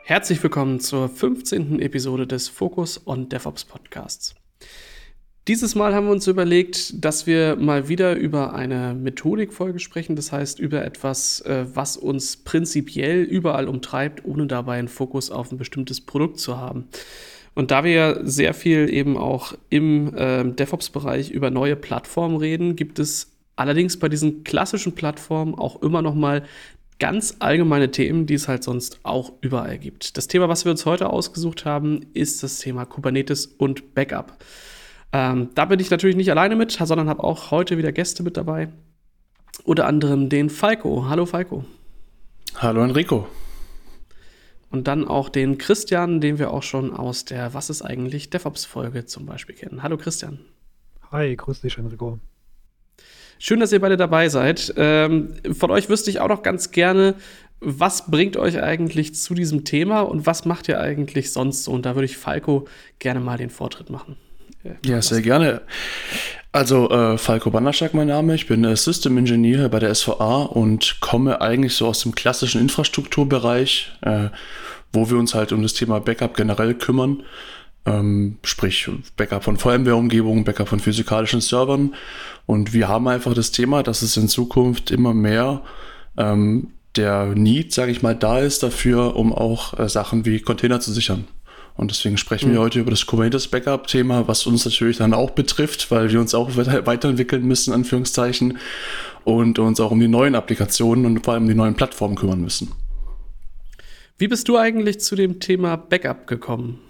Herzlich willkommen zur 15. Episode des Focus on DevOps Podcasts. Dieses Mal haben wir uns überlegt, dass wir mal wieder über eine Methodikfolge sprechen, das heißt über etwas, was uns prinzipiell überall umtreibt, ohne dabei einen Fokus auf ein bestimmtes Produkt zu haben. Und da wir ja sehr viel eben auch im DevOps-Bereich über neue Plattformen reden, gibt es allerdings bei diesen klassischen Plattformen auch immer noch mal ganz allgemeine Themen, die es halt sonst auch überall gibt. Das Thema, was wir uns heute ausgesucht haben, ist das Thema Kubernetes und Backup. Da bin ich natürlich nicht alleine mit, sondern habe auch heute wieder Gäste mit dabei. Unter anderem den Falco. Hallo Falco. Hallo Enrico. Und dann auch den Christian, den wir auch schon aus der Was ist eigentlich DevOps-Folge zum Beispiel kennen. Hallo Christian. Hi, grüß dich Enrico. Schön, dass ihr beide dabei seid. Von euch wüsste ich auch noch ganz gerne, was bringt euch eigentlich zu diesem Thema und was macht ihr eigentlich sonst so? Und da würde ich Falco gerne mal den Vortritt machen. Ja, sehr gerne. Also Falco Banderschak mein Name, ich bin System Engineer bei der SVA und komme eigentlich so aus dem klassischen Infrastrukturbereich, wo wir uns halt um das Thema Backup generell kümmern. Sprich Backup von VMware-Umgebungen, Backup von physikalischen Servern. Und wir haben einfach das Thema, dass es in Zukunft immer mehr der Need, sage ich mal, da ist dafür, um auch Sachen wie Container zu sichern. Und deswegen sprechen wir heute über das Kubernetes-Backup-Thema, was uns natürlich dann auch betrifft, weil wir uns auch weiterentwickeln müssen, Anführungszeichen, und uns auch um die neuen Applikationen und vor allem die neuen Plattformen kümmern müssen. Wie bist du eigentlich zu dem Thema Backup gekommen?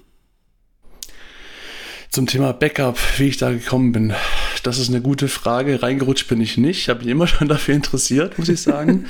Zum Thema Backup, wie ich da gekommen bin, das ist eine gute Frage. Reingerutscht bin ich nicht. Ich habe mich immer schon dafür interessiert, muss ich sagen.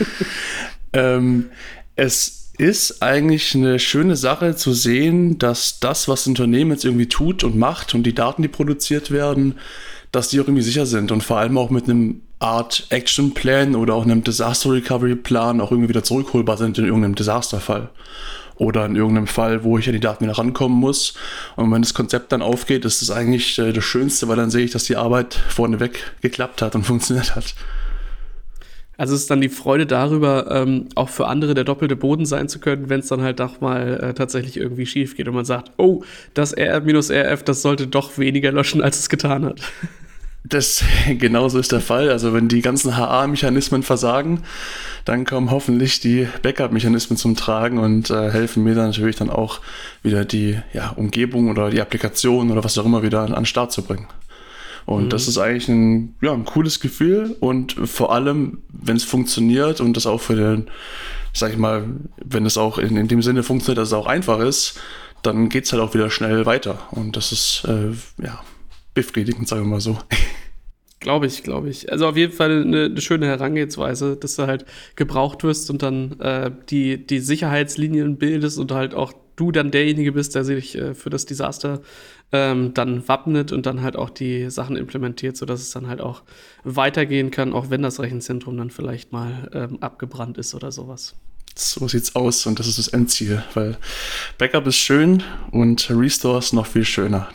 Es ist eigentlich eine schöne Sache zu sehen, dass das, was das Unternehmen jetzt irgendwie tut und macht und die Daten, die produziert werden, dass die auch irgendwie sicher sind und vor allem auch mit einem Art Action Plan oder auch einem Disaster Recovery Plan auch irgendwie wieder zurückholbar sind in irgendeinem Desasterfall. Oder in irgendeinem Fall, wo ich an die Daten wieder rankommen muss. Und wenn das Konzept dann aufgeht, ist das eigentlich das Schönste, weil dann sehe ich, dass die Arbeit vorneweg geklappt hat und funktioniert hat. Also es ist dann die Freude darüber, auch für andere der doppelte Boden sein zu können, wenn es dann halt doch mal tatsächlich irgendwie schief geht und man sagt, oh, das RF-RF, das sollte doch weniger löschen, als es getan hat. Das genauso ist der Fall. Also wenn die ganzen HA-Mechanismen versagen, dann kommen hoffentlich die Backup-Mechanismen zum Tragen und helfen mir dann natürlich dann auch wieder die Umgebung oder die Applikation oder was auch immer wieder an den Start zu bringen. Und das ist eigentlich ein cooles Gefühl und vor allem, wenn es funktioniert und das auch für den, sag ich mal, wenn es auch in dem Sinne funktioniert, dass es auch einfach ist, dann geht es halt auch wieder schnell weiter. Und das ist, befriedigend, sagen wir mal so. Glaube ich. Also auf jeden Fall eine schöne Herangehensweise, dass du halt gebraucht wirst und dann die Sicherheitslinien bildest und halt auch du dann derjenige bist, der sich für das Desaster dann wappnet und dann halt auch die Sachen implementiert, sodass es dann halt auch weitergehen kann, auch wenn das Rechenzentrum dann vielleicht mal abgebrannt ist oder sowas. So sieht's aus und das ist das Endziel, weil Backup ist schön und Restore ist noch viel schöner.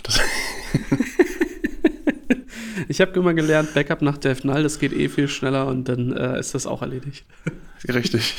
Ich habe immer gelernt, Backup nach Dev Null, das geht viel schneller und dann ist das auch erledigt. Richtig.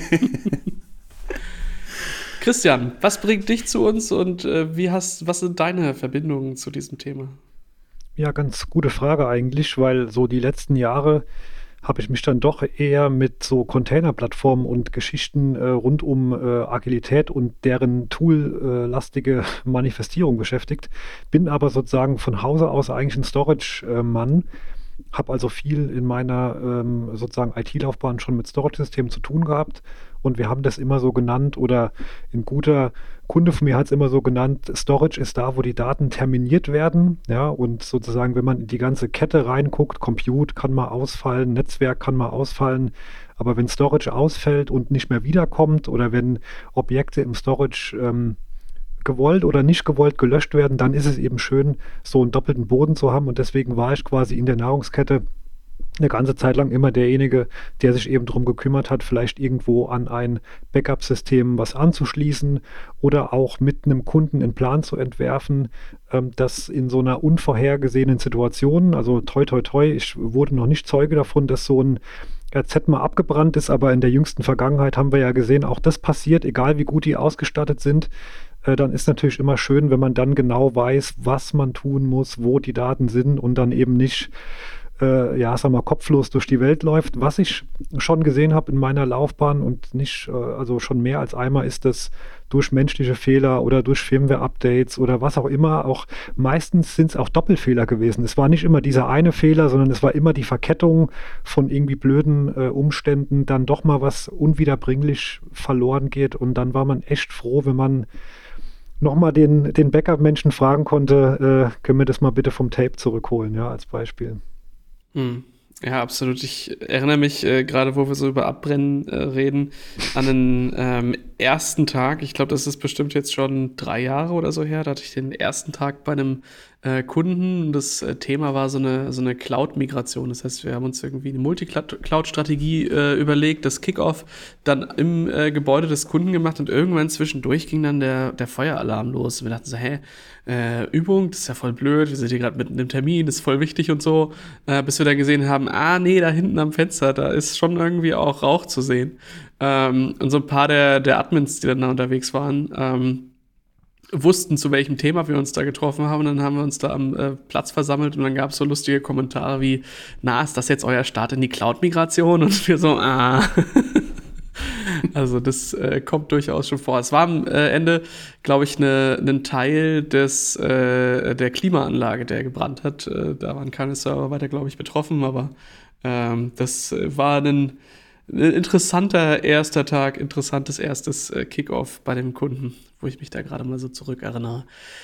Christian, was bringt dich zu uns und was sind deine Verbindungen zu diesem Thema? Ja, ganz gute Frage eigentlich, weil so die letzten Jahre habe ich mich dann doch eher mit so Container-Plattformen und Geschichten rund um Agilität und deren tool-lastige Manifestierung beschäftigt. Bin aber sozusagen von Hause aus eigentlich ein Storage-Mann. Habe also viel in meiner sozusagen IT-Laufbahn schon mit Storage-Systemen zu tun gehabt. Und wir haben das immer so genannt, oder ein guter Kunde von mir hat es immer so genannt, Storage ist da, wo die Daten terminiert werden. Ja, und sozusagen, wenn man in die ganze Kette reinguckt, Compute kann mal ausfallen, Netzwerk kann mal ausfallen. Aber wenn Storage ausfällt und nicht mehr wiederkommt oder wenn Objekte im Storage gewollt oder nicht gewollt gelöscht werden, dann ist es eben schön, so einen doppelten Boden zu haben. Und deswegen war ich quasi in der Nahrungskette eine ganze Zeit lang immer derjenige, der sich eben darum gekümmert hat, vielleicht irgendwo an ein Backup-System was anzuschließen oder auch mit einem Kunden einen Plan zu entwerfen, dass in so einer unvorhergesehenen Situation, also toi toi toi, ich wurde noch nicht Zeuge davon, dass so ein RZ mal abgebrannt ist, aber in der jüngsten Vergangenheit haben wir ja gesehen, auch das passiert, egal wie gut die ausgestattet sind. Dann ist natürlich immer schön, wenn man dann genau weiß, was man tun muss, wo die Daten sind und dann eben nicht kopflos durch die Welt läuft. Was ich schon gesehen habe in meiner Laufbahn und nicht, also schon mehr als einmal, ist das durch menschliche Fehler oder durch Firmware-Updates oder was auch immer, auch meistens sind es auch Doppelfehler gewesen. Es war nicht immer dieser eine Fehler, sondern es war immer die Verkettung von irgendwie blöden Umständen, dann doch mal was unwiederbringlich verloren geht und dann war man echt froh, wenn man nochmal den Backup-Menschen fragen konnte, können wir das mal bitte vom Tape zurückholen, ja, als Beispiel. Ja, absolut. Ich erinnere mich gerade, wo wir so über Abbrennen reden, an den ersten Tag. Ich glaube, das ist bestimmt jetzt schon 3 Jahre oder so her. Da hatte ich den ersten Tag bei einem Kunden. Das Thema war so eine Cloud-Migration. Das heißt, wir haben uns irgendwie eine Multi-Cloud-Strategie überlegt, das Kickoff dann im Gebäude des Kunden gemacht und irgendwann zwischendurch ging dann der Feueralarm los. Und wir dachten so, Übung, das ist ja voll blöd, wir sind hier gerade mitten im Termin, das ist voll wichtig und so, bis wir dann gesehen haben, nee, da hinten am Fenster, da ist schon irgendwie auch Rauch zu sehen. Und so ein paar der Admins, die dann da unterwegs waren, wussten, zu welchem Thema wir uns da getroffen haben. Und dann haben wir uns da am Platz versammelt und dann gab es so lustige Kommentare wie, ist das jetzt euer Start in die Cloud-Migration? Und wir so, Also das kommt durchaus schon vor. Es war am Ende, glaube ich, ein Teil der Klimaanlage, der gebrannt hat. Da waren keine Server weiter, glaube ich, betroffen, aber das war ein interessanter erster Tag, interessantes erstes Kickoff bei dem Kunden, wo ich mich da gerade mal so zurückerinnere.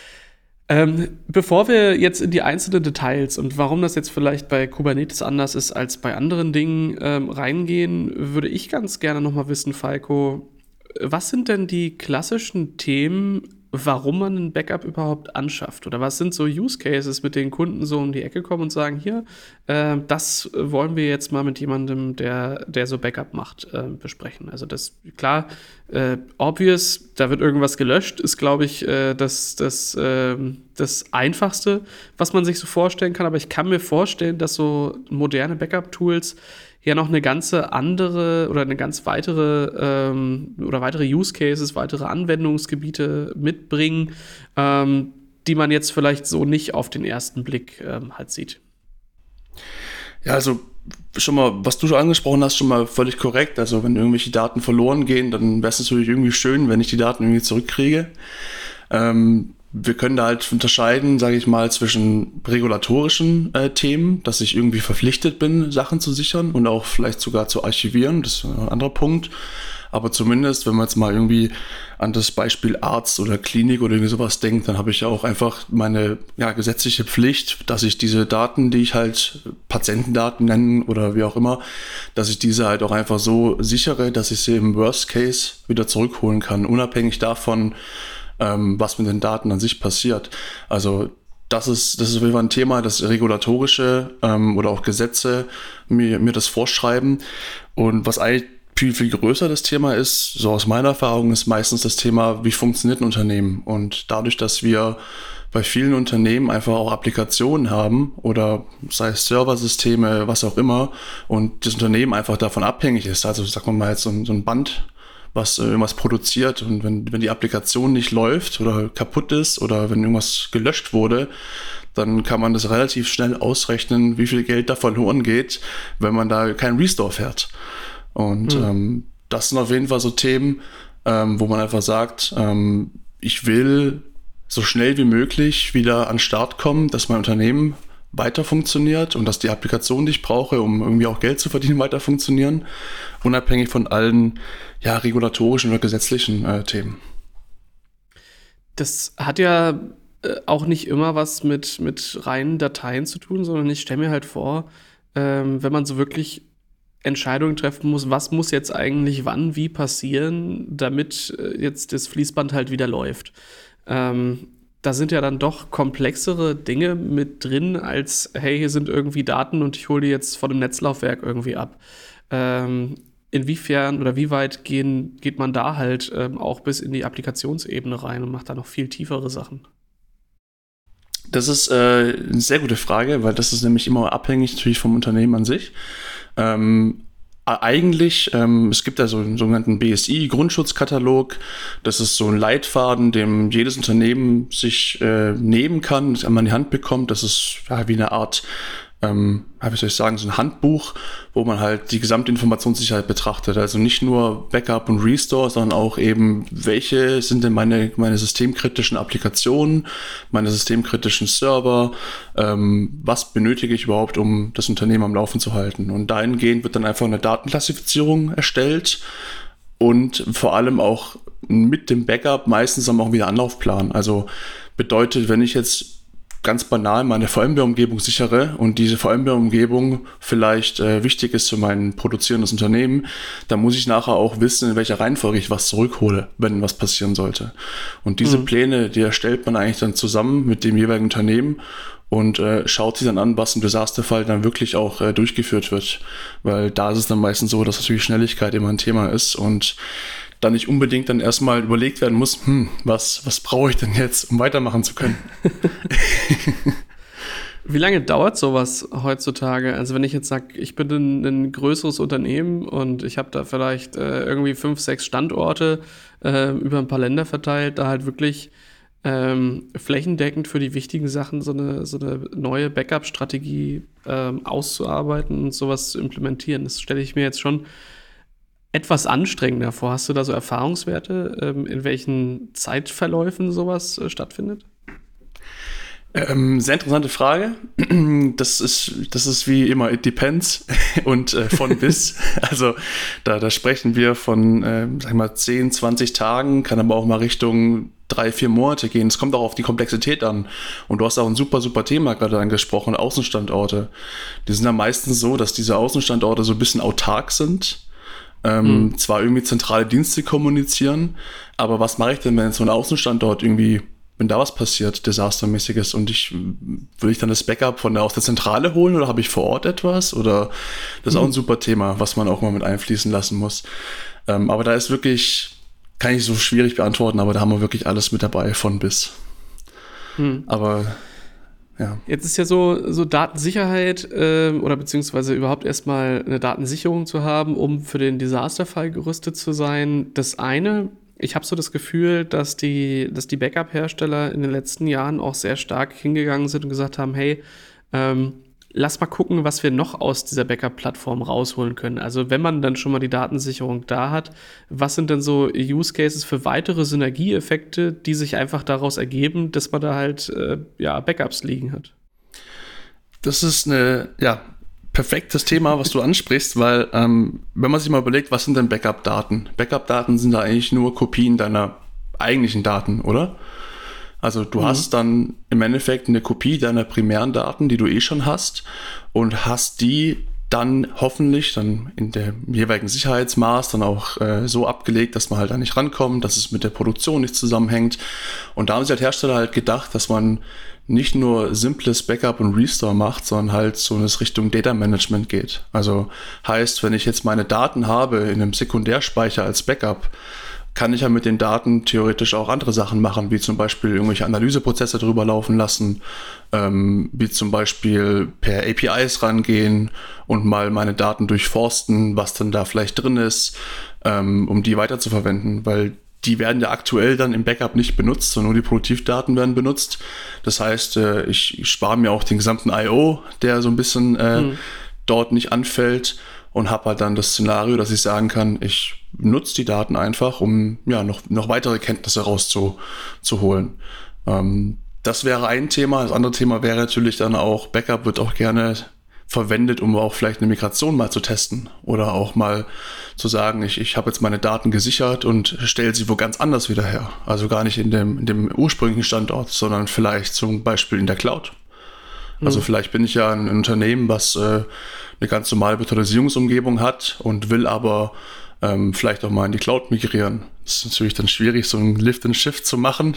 Bevor wir jetzt in die einzelnen Details und warum das jetzt vielleicht bei Kubernetes anders ist als bei anderen Dingen reingehen, würde ich ganz gerne noch mal wissen, Falco, was sind denn die klassischen Themen, warum man ein Backup überhaupt anschafft? Oder was sind so Use Cases, mit denen Kunden so um die Ecke kommen und sagen, hier, das wollen wir jetzt mal mit jemandem, der so Backup macht, besprechen. Also das, klar, obvious, da wird irgendwas gelöscht, ist, glaube ich, das Einfachste, was man sich so vorstellen kann. Aber ich kann mir vorstellen, dass so moderne Backup-Tools ja noch eine ganze andere oder eine ganz weitere oder weitere Use Cases, weitere Anwendungsgebiete mitbringen, die man jetzt vielleicht so nicht auf den ersten Blick halt sieht. Ja, also schon mal, was du schon angesprochen hast, schon mal völlig korrekt. Also wenn irgendwelche Daten verloren gehen, dann wäre es natürlich irgendwie schön, wenn ich die Daten irgendwie zurückkriege. Wir können da halt unterscheiden, sage ich mal, zwischen regulatorischen Themen, dass ich irgendwie verpflichtet bin, Sachen zu sichern und auch vielleicht sogar zu archivieren. Das ist ein anderer Punkt. Aber zumindest, wenn man jetzt mal irgendwie an das Beispiel Arzt oder Klinik oder irgendwie sowas denkt, dann habe ich ja auch einfach meine gesetzliche Pflicht, dass ich diese Daten, die ich halt Patientendaten nennen oder wie auch immer, dass ich diese halt auch einfach so sichere, dass ich sie im Worst Case wieder zurückholen kann, unabhängig davon, was mit den Daten an sich passiert. Also das ist auf jeden Fall ein Thema, das regulatorische oder auch Gesetze mir das vorschreiben. Und was eigentlich viel größer das Thema ist, so aus meiner Erfahrung, ist meistens das Thema, wie funktioniert ein Unternehmen. Und dadurch, dass wir bei vielen Unternehmen einfach auch Applikationen haben oder sei es Serversysteme, was auch immer, und das Unternehmen einfach davon abhängig ist, also sagen wir mal jetzt so ein Band, was irgendwas produziert, und wenn die Applikation nicht läuft oder kaputt ist oder wenn irgendwas gelöscht wurde, dann kann man das relativ schnell ausrechnen, wie viel Geld da verloren geht, wenn man da keinen Restore fährt. Und das sind auf jeden Fall so Themen, wo man einfach sagt, ich will so schnell wie möglich wieder an den Start kommen, dass mein Unternehmen weiter funktioniert und dass die Applikationen, die ich brauche, um irgendwie auch Geld zu verdienen, weiter funktionieren, unabhängig von allen regulatorischen oder gesetzlichen Themen. Das hat ja auch nicht immer was mit reinen Dateien zu tun, sondern ich stelle mir halt vor, wenn man so wirklich Entscheidungen treffen muss, was muss jetzt eigentlich wann wie passieren, damit jetzt das Fließband halt wieder läuft. Da sind ja dann doch komplexere Dinge mit drin, als hey, hier sind irgendwie Daten und ich hole die jetzt von dem Netzlaufwerk irgendwie ab. Inwiefern oder wie weit geht man da halt auch bis in die Applikationsebene rein und macht da noch viel tiefere Sachen? Das ist eine sehr gute Frage, weil das ist nämlich immer abhängig natürlich vom Unternehmen an sich. Eigentlich, es gibt ja so einen sogenannten BSI-Grundschutzkatalog. Das ist so ein Leitfaden, den jedes Unternehmen sich nehmen kann, das einmal in die Hand bekommt. Das ist ja wie eine Art, wie soll ich sagen, so ein Handbuch, wo man halt die gesamte Informationssicherheit betrachtet. Also nicht nur Backup und Restore, sondern auch eben, welche sind denn meine systemkritischen Applikationen, meine systemkritischen Server, was benötige ich überhaupt, um das Unternehmen am Laufen zu halten. Und dahingehend wird dann einfach eine Datenklassifizierung erstellt und vor allem auch mit dem Backup meistens dann auch wieder Anlaufplan. Also bedeutet, wenn ich jetzt ganz banal meine VMware-Umgebung sichere und diese VMware-Umgebung vielleicht wichtig ist für mein produzierendes Unternehmen, dann muss ich nachher auch wissen, in welcher Reihenfolge ich was zurückhole, wenn was passieren sollte. Und diese Pläne, die erstellt man eigentlich dann zusammen mit dem jeweiligen Unternehmen und schaut sich dann an, was im Desasterfall dann wirklich auch durchgeführt wird. Weil da ist es dann meistens so, dass natürlich Schnelligkeit immer ein Thema ist und dann nicht unbedingt dann erstmal überlegt werden muss, was brauche ich denn jetzt, um weitermachen zu können? Wie lange dauert sowas heutzutage? Also wenn ich jetzt sage, ich bin ein größeres Unternehmen und ich habe da vielleicht irgendwie 5, 6 Standorte über ein paar Länder verteilt, da halt wirklich flächendeckend für die wichtigen Sachen so eine neue Backup-Strategie auszuarbeiten und sowas zu implementieren. Das stelle ich mir jetzt schon etwas anstrengender vor. Hast du da so Erfahrungswerte, in welchen Zeitverläufen sowas stattfindet? Sehr interessante Frage. Das ist wie immer, it depends und von bis. Also da sprechen wir von, sag ich mal, 10, 20 Tagen, kann aber auch mal Richtung 3, 4 Monate gehen. Es kommt auch auf die Komplexität an. Und du hast auch ein super Thema gerade angesprochen, Außenstandorte. Die sind ja meistens so, dass diese Außenstandorte so ein bisschen autark sind. Zwar irgendwie zentrale Dienste kommunizieren, aber was mache ich denn, wenn so ein Außenstandort irgendwie, wenn da was passiert, Desastermäßiges und will ich dann das Backup aus der Zentrale holen oder habe ich vor Ort etwas? Oder das ist auch ein super Thema, was man auch mal mit einfließen lassen muss. Aber da ist wirklich, kann ich so schwierig beantworten, aber da haben wir wirklich alles mit dabei, von bis. Aber ja. Jetzt ist ja so Datensicherheit oder beziehungsweise überhaupt erstmal eine Datensicherung zu haben, um für den Desasterfall gerüstet zu sein. Das eine, ich habe so das Gefühl, dass die Backup-Hersteller in den letzten Jahren auch sehr stark hingegangen sind und gesagt haben, hey, lass mal gucken, was wir noch aus dieser Backup-Plattform rausholen können. Also wenn man dann schon mal die Datensicherung da hat, was sind denn so Use Cases für weitere Synergieeffekte, die sich einfach daraus ergeben, dass man da halt Backups liegen hat? Das ist perfektes Thema, was du ansprichst, weil wenn man sich mal überlegt, was sind denn Backup-Daten? Backup-Daten sind da eigentlich nur Kopien deiner eigentlichen Daten, oder? Also du hast dann im Endeffekt eine Kopie deiner primären Daten, die du schon hast und hast die dann hoffentlich dann in der jeweiligen Sicherheitsmaß dann auch so abgelegt, dass man halt da nicht rankommt, dass es mit der Produktion nicht zusammenhängt. Und da haben sich halt Hersteller halt gedacht, dass man nicht nur simples Backup und Restore macht, sondern halt so in Richtung Data Management geht. Also heißt, wenn ich jetzt meine Daten habe in einem Sekundärspeicher als Backup, kann ich ja mit den Daten theoretisch auch andere Sachen machen, wie zum Beispiel irgendwelche Analyseprozesse drüber laufen lassen, wie zum Beispiel per APIs rangehen und mal meine Daten durchforsten, was dann da vielleicht drin ist, um die weiterzuverwenden, weil die werden ja aktuell dann im Backup nicht benutzt, sondern nur die Produktivdaten werden benutzt. Das heißt, ich spare mir auch den gesamten I/O, der so ein bisschen dort nicht anfällt, und habe halt dann das Szenario, dass ich sagen kann, ich nutze die Daten einfach, um noch weitere Kenntnisse rauszuholen. Das wäre ein Thema. Das andere Thema wäre natürlich dann auch, Backup wird auch gerne verwendet, um auch vielleicht eine Migration mal zu testen oder auch mal zu sagen, ich habe jetzt meine Daten gesichert und stelle sie wo ganz anders wieder her. Also gar nicht in dem ursprünglichen Standort, sondern vielleicht zum Beispiel in der Cloud. Also vielleicht bin ich ja ein Unternehmen, was eine ganz normale Virtualisierungsumgebung hat und will aber vielleicht auch mal in die Cloud migrieren. Das ist natürlich dann schwierig, so ein Lift and Shift zu machen.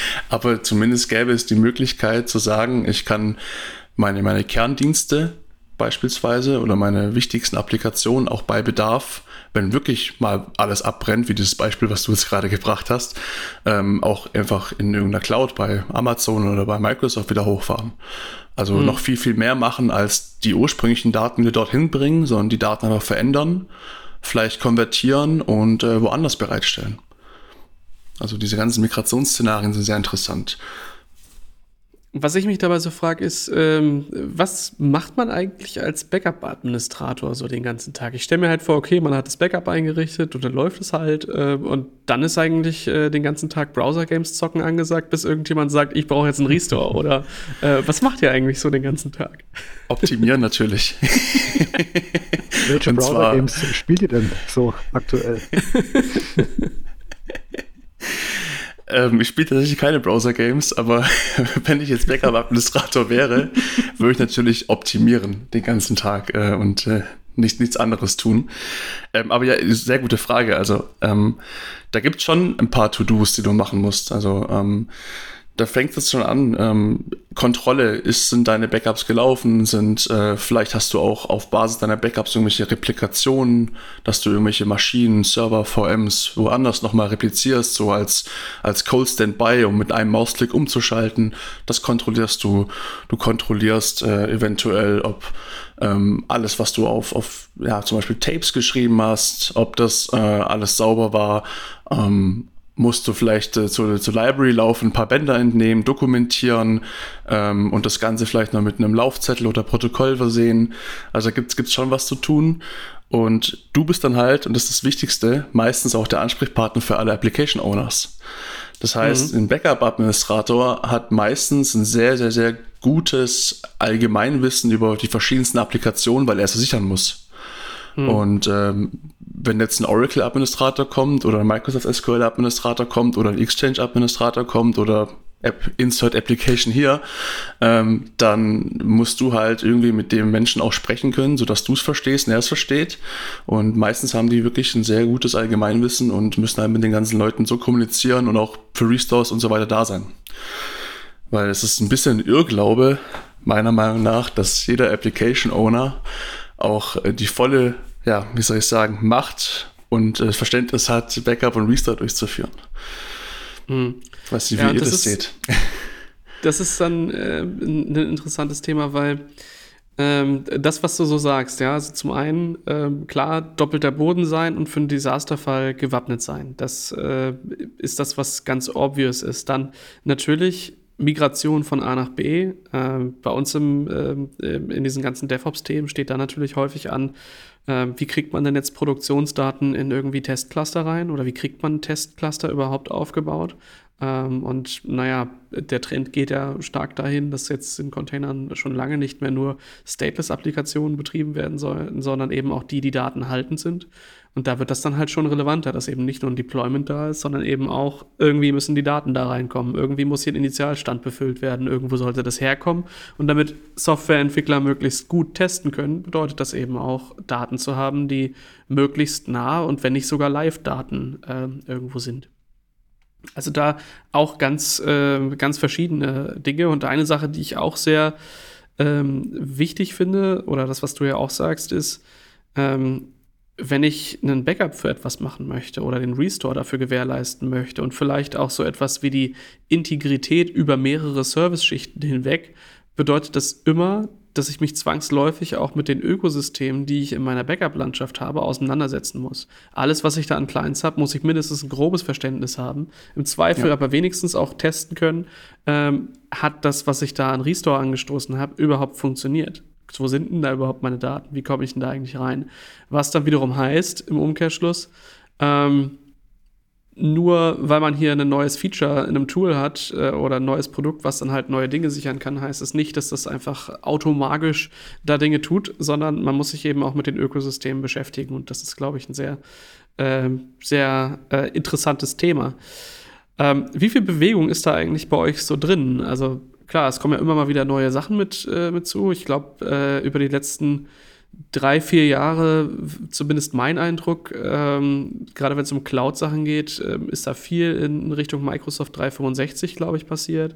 Aber zumindest gäbe es die Möglichkeit zu sagen, ich kann meine Kerndienste beispielsweise oder meine wichtigsten Applikationen auch bei Bedarf, wenn wirklich mal alles abbrennt, wie dieses Beispiel, was du jetzt gerade gebracht hast, auch einfach in irgendeiner Cloud bei Amazon oder bei Microsoft wieder hochfahren. Also noch viel, viel mehr machen, als die ursprünglichen Daten wieder dorthin bringen, sondern die Daten einfach verändern, vielleicht konvertieren und woanders bereitstellen. Also diese ganzen Migrationsszenarien sind sehr interessant. Was ich mich dabei so frage, ist, was macht man eigentlich als Backup-Administrator so den ganzen Tag? Ich stelle mir halt vor, okay, man hat das Backup eingerichtet und dann läuft es halt und dann ist eigentlich den ganzen Tag Browser-Games zocken angesagt, bis irgendjemand sagt, ich brauche jetzt einen Restore oder was macht ihr eigentlich so den ganzen Tag? Optimieren natürlich. Welche Browser-Games spielt ihr denn so aktuell? Ich spiele tatsächlich keine Browser-Games, aber wenn ich jetzt Backup-Administrator wäre, würde ich natürlich optimieren den ganzen Tag und nichts anderes tun. Aber ja, sehr gute Frage. Also da gibt es schon ein paar To-Dos, die du machen musst. Also da fängt es schon an. Kontrolle, sind deine Backups gelaufen? Vielleicht hast du auch auf Basis deiner Backups irgendwelche Replikationen, dass du irgendwelche Maschinen, Server, VMs woanders nochmal replizierst, so als Cold Standby, um mit einem Mausklick umzuschalten. Das kontrollierst du. Du kontrollierst eventuell, ob alles, was du auf zum Beispiel Tapes geschrieben hast, ob das alles sauber war. Musst du vielleicht zur Library laufen, ein paar Bänder entnehmen, dokumentieren und das Ganze vielleicht noch mit einem Laufzettel oder Protokoll versehen. Also gibt's schon was zu tun. Und du bist dann halt, und das ist das Wichtigste, meistens auch der Ansprechpartner für alle Application Owners. Das heißt, ein Backup-Administrator hat meistens ein sehr, sehr, sehr gutes Allgemeinwissen über die verschiedensten Applikationen, weil er es sichern muss. Und wenn jetzt ein Oracle-Administrator kommt oder ein Microsoft SQL-Administrator kommt oder ein Exchange-Administrator kommt oder Insert Application hier, dann musst du halt irgendwie mit dem Menschen auch sprechen können, sodass du es verstehst und er es versteht. Und meistens haben die wirklich ein sehr gutes Allgemeinwissen und müssen halt mit den ganzen Leuten so kommunizieren und auch für Restores und so weiter da sein. Weil es ist ein bisschen Irrglaube, meiner Meinung nach, dass jeder Application-Owner auch die volle, Macht und Verständnis hat, Backup und Restore durchzuführen. Ich weiß nicht, wie ihr das seht. Das ist dann ein interessantes Thema, weil das, was du so sagst, ja, also zum einen, klar, doppelter Boden sein und für einen Desasterfall gewappnet sein. Das ist das, was ganz obvious ist. Dann natürlich Migration von A nach B. Bei uns in diesen ganzen DevOps-Themen steht da natürlich häufig an, wie kriegt man denn jetzt Produktionsdaten in irgendwie Testcluster rein oder wie kriegt man Testcluster überhaupt aufgebaut? Und naja, der Trend geht ja stark dahin, dass jetzt in Containern schon lange nicht mehr nur Stateless-Applikationen betrieben werden sollen, sondern eben auch die Daten haltend sind. Und da wird das dann halt schon relevanter, dass eben nicht nur ein Deployment da ist, sondern eben auch irgendwie müssen die Daten da reinkommen. Irgendwie muss hier ein Initialstand befüllt werden. Irgendwo sollte das herkommen. Und damit Softwareentwickler möglichst gut testen können, bedeutet das eben auch, Daten zu haben, die möglichst nah und wenn nicht sogar Live-Daten irgendwo sind. Also da auch ganz verschiedene Dinge. Und eine Sache, die ich auch sehr wichtig finde, oder das, was du ja auch sagst, ist, wenn ich einen Backup für etwas machen möchte oder den Restore dafür gewährleisten möchte und vielleicht auch so etwas wie die Integrität über mehrere Service-Schichten hinweg, bedeutet das immer, dass ich mich zwangsläufig auch mit den Ökosystemen, die ich in meiner Backup-Landschaft habe, auseinandersetzen muss. Alles, was ich da an Clients habe, muss ich mindestens ein grobes Verständnis haben. Im Zweifel aber wenigstens auch testen können, hat das, was ich da an Restore angestoßen habe, überhaupt funktioniert. Wo sind denn da überhaupt meine Daten? Wie komme ich denn da eigentlich rein? Was dann wiederum heißt, im Umkehrschluss, nur weil man hier ein neues Feature in einem Tool hat oder ein neues Produkt, was dann halt neue Dinge sichern kann, heißt es nicht, dass das einfach automagisch da Dinge tut, sondern man muss sich eben auch mit den Ökosystemen beschäftigen. Und das ist, glaube ich, ein sehr, sehr interessantes Thema. Wie viel Bewegung ist da eigentlich bei euch so drin? Also klar, es kommen ja immer mal wieder neue Sachen mit zu. Ich glaube, über die letzten 3-4 Jahre, zumindest mein Eindruck, gerade wenn es um Cloud-Sachen geht, ist da viel in Richtung Microsoft 365, glaube ich, passiert.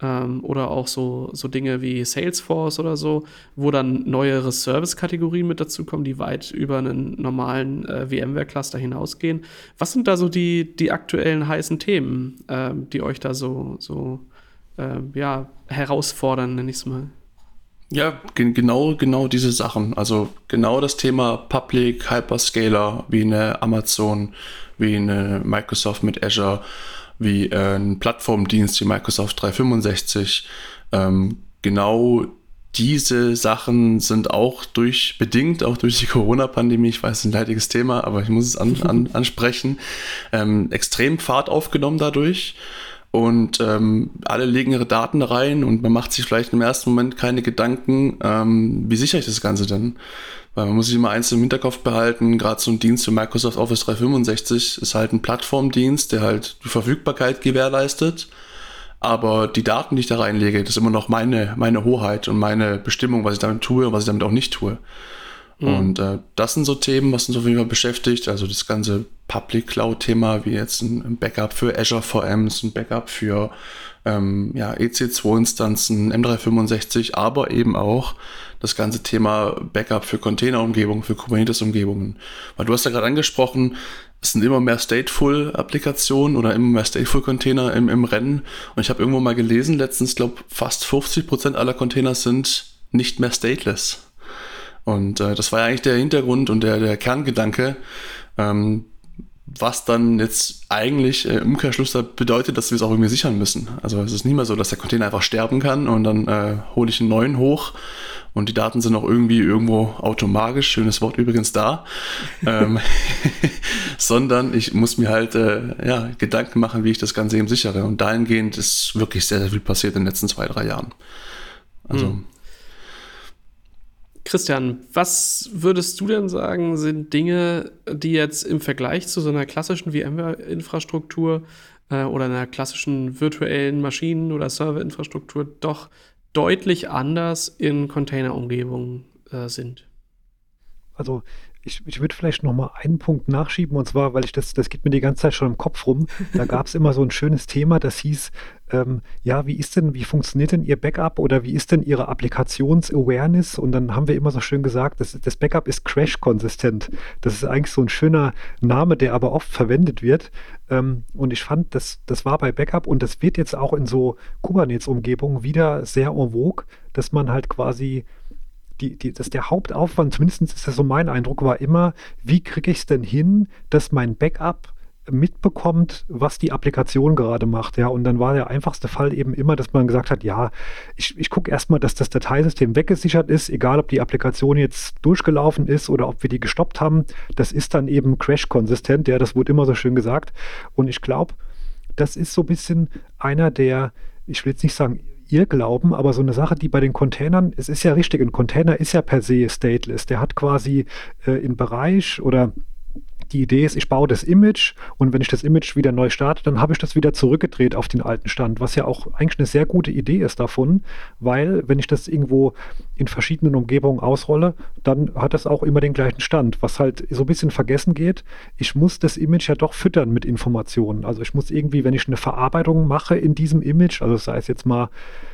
oder auch so Dinge wie Salesforce oder so, wo dann neuere Service-Kategorien mit dazukommen, die weit über einen normalen VMware-Cluster hinausgehen. Was sind da so die aktuellen heißen Themen, die euch da so herausfordern, nenne ich es mal? Ja, genau diese Sachen. Also genau das Thema Public, Hyperscaler, wie eine Amazon, wie eine Microsoft mit Azure, wie ein Plattformdienst wie Microsoft 365. Genau diese Sachen sind auch bedingt durch die Corona-Pandemie, ich weiß, es ist ein leidiges Thema, aber ich muss es ansprechen, extrem Fahrt aufgenommen dadurch. Und alle legen ihre Daten rein und man macht sich vielleicht im ersten Moment keine Gedanken, wie sichere ich das Ganze denn? Weil man muss sich immer eins im Hinterkopf behalten, gerade so ein Dienst wie Microsoft Office 365 ist halt ein Plattformdienst, der halt die Verfügbarkeit gewährleistet, aber die Daten, die ich da reinlege, das ist immer noch meine Hoheit und meine Bestimmung, was ich damit tue und was ich damit auch nicht tue. Und das sind so Themen, was uns auf jeden Fall beschäftigt. Also das ganze Public Cloud-Thema, wie jetzt ein Backup für Azure VMs, ein Backup für EC2-Instanzen, M365, aber eben auch das ganze Thema Backup für Container-Umgebungen, für Kubernetes-Umgebungen. Weil du hast ja gerade angesprochen, es sind immer mehr Stateful-Applikationen oder immer mehr Stateful-Container im Rennen. Und ich habe irgendwo mal gelesen, letztens, glaube fast 50% aller Container sind nicht mehr stateless. Und das war ja eigentlich der Hintergrund und der Kerngedanke, was dann jetzt eigentlich im Umkehrschluss bedeutet, dass wir es auch irgendwie sichern müssen. Also es ist nicht mehr so, dass der Container einfach sterben kann und dann hole ich einen neuen hoch und die Daten sind auch irgendwo automagisch, schönes Wort übrigens da, sondern ich muss mir halt Gedanken machen, wie ich das Ganze eben sichere. Und dahingehend ist wirklich sehr, sehr viel passiert in den letzten 2-3 Jahren. Also Christian, was würdest du denn sagen, sind Dinge, die jetzt im Vergleich zu so einer klassischen VMware-Infrastruktur oder einer klassischen virtuellen Maschinen- oder Serverinfrastruktur doch deutlich anders in Container-Umgebungen sind? Also ich würde vielleicht noch mal einen Punkt nachschieben, und zwar, weil das geht mir die ganze Zeit schon im Kopf rum. Da gab es immer so ein schönes Thema, das hieß, wie funktioniert denn Ihr Backup oder wie ist denn Ihre Applikations-Awareness? Und dann haben wir immer so schön gesagt, das Backup ist crash-konsistent. Das ist eigentlich so ein schöner Name, der aber oft verwendet wird. Und ich fand, das war bei Backup und das wird jetzt auch in so Kubernetes-Umgebungen wieder sehr en vogue, dass man halt quasi dass der Hauptaufwand, zumindest ist das so mein Eindruck, war immer, wie kriege ich es denn hin, dass mein Backup mitbekommt, was die Applikation gerade macht. Ja, und dann war der einfachste Fall eben immer, dass man gesagt hat, ja, ich gucke erstmal, dass das Dateisystem weggesichert ist, egal ob die Applikation jetzt durchgelaufen ist oder ob wir die gestoppt haben. Das ist dann eben crash-konsistent, ja, das wurde immer so schön gesagt. Und ich glaube, das ist so ein bisschen einer der, ich will jetzt nicht sagen, Irrglauben, aber so eine Sache, die bei den Containern, es ist ja richtig, ein Container ist ja per se stateless. Der hat quasi einen Bereich oder die Idee ist, ich baue das Image und wenn ich das Image wieder neu starte, dann habe ich das wieder zurückgedreht auf den alten Stand, was ja auch eigentlich eine sehr gute Idee ist davon, weil wenn ich das irgendwo in verschiedenen Umgebungen ausrolle, dann hat das auch immer den gleichen Stand, was halt so ein bisschen vergessen geht. Ich muss das Image ja doch füttern mit Informationen. Also ich muss irgendwie, wenn ich eine Verarbeitung mache in diesem Image, also sei es jetzt mal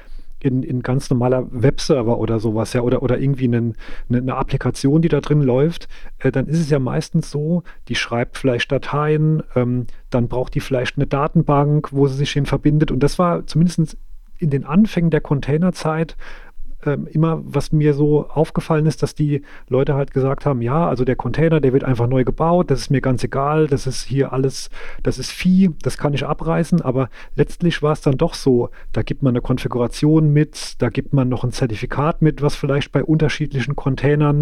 in ganz normaler Webserver oder sowas, ja, oder irgendwie eine Applikation, die da drin läuft, dann ist es ja meistens so, die schreibt vielleicht Dateien, dann braucht die vielleicht eine Datenbank, wo sie sich hin verbindet. Und das war zumindest in den Anfängen der Containerzeit immer, was mir so aufgefallen ist, dass die Leute halt gesagt haben, ja, also der Container, der wird einfach neu gebaut, das ist mir ganz egal, das ist hier alles, das ist Vieh, das kann ich abreißen, aber letztlich war es dann doch so, da gibt man eine Konfiguration mit, da gibt man noch ein Zertifikat mit, was vielleicht bei unterschiedlichen Containern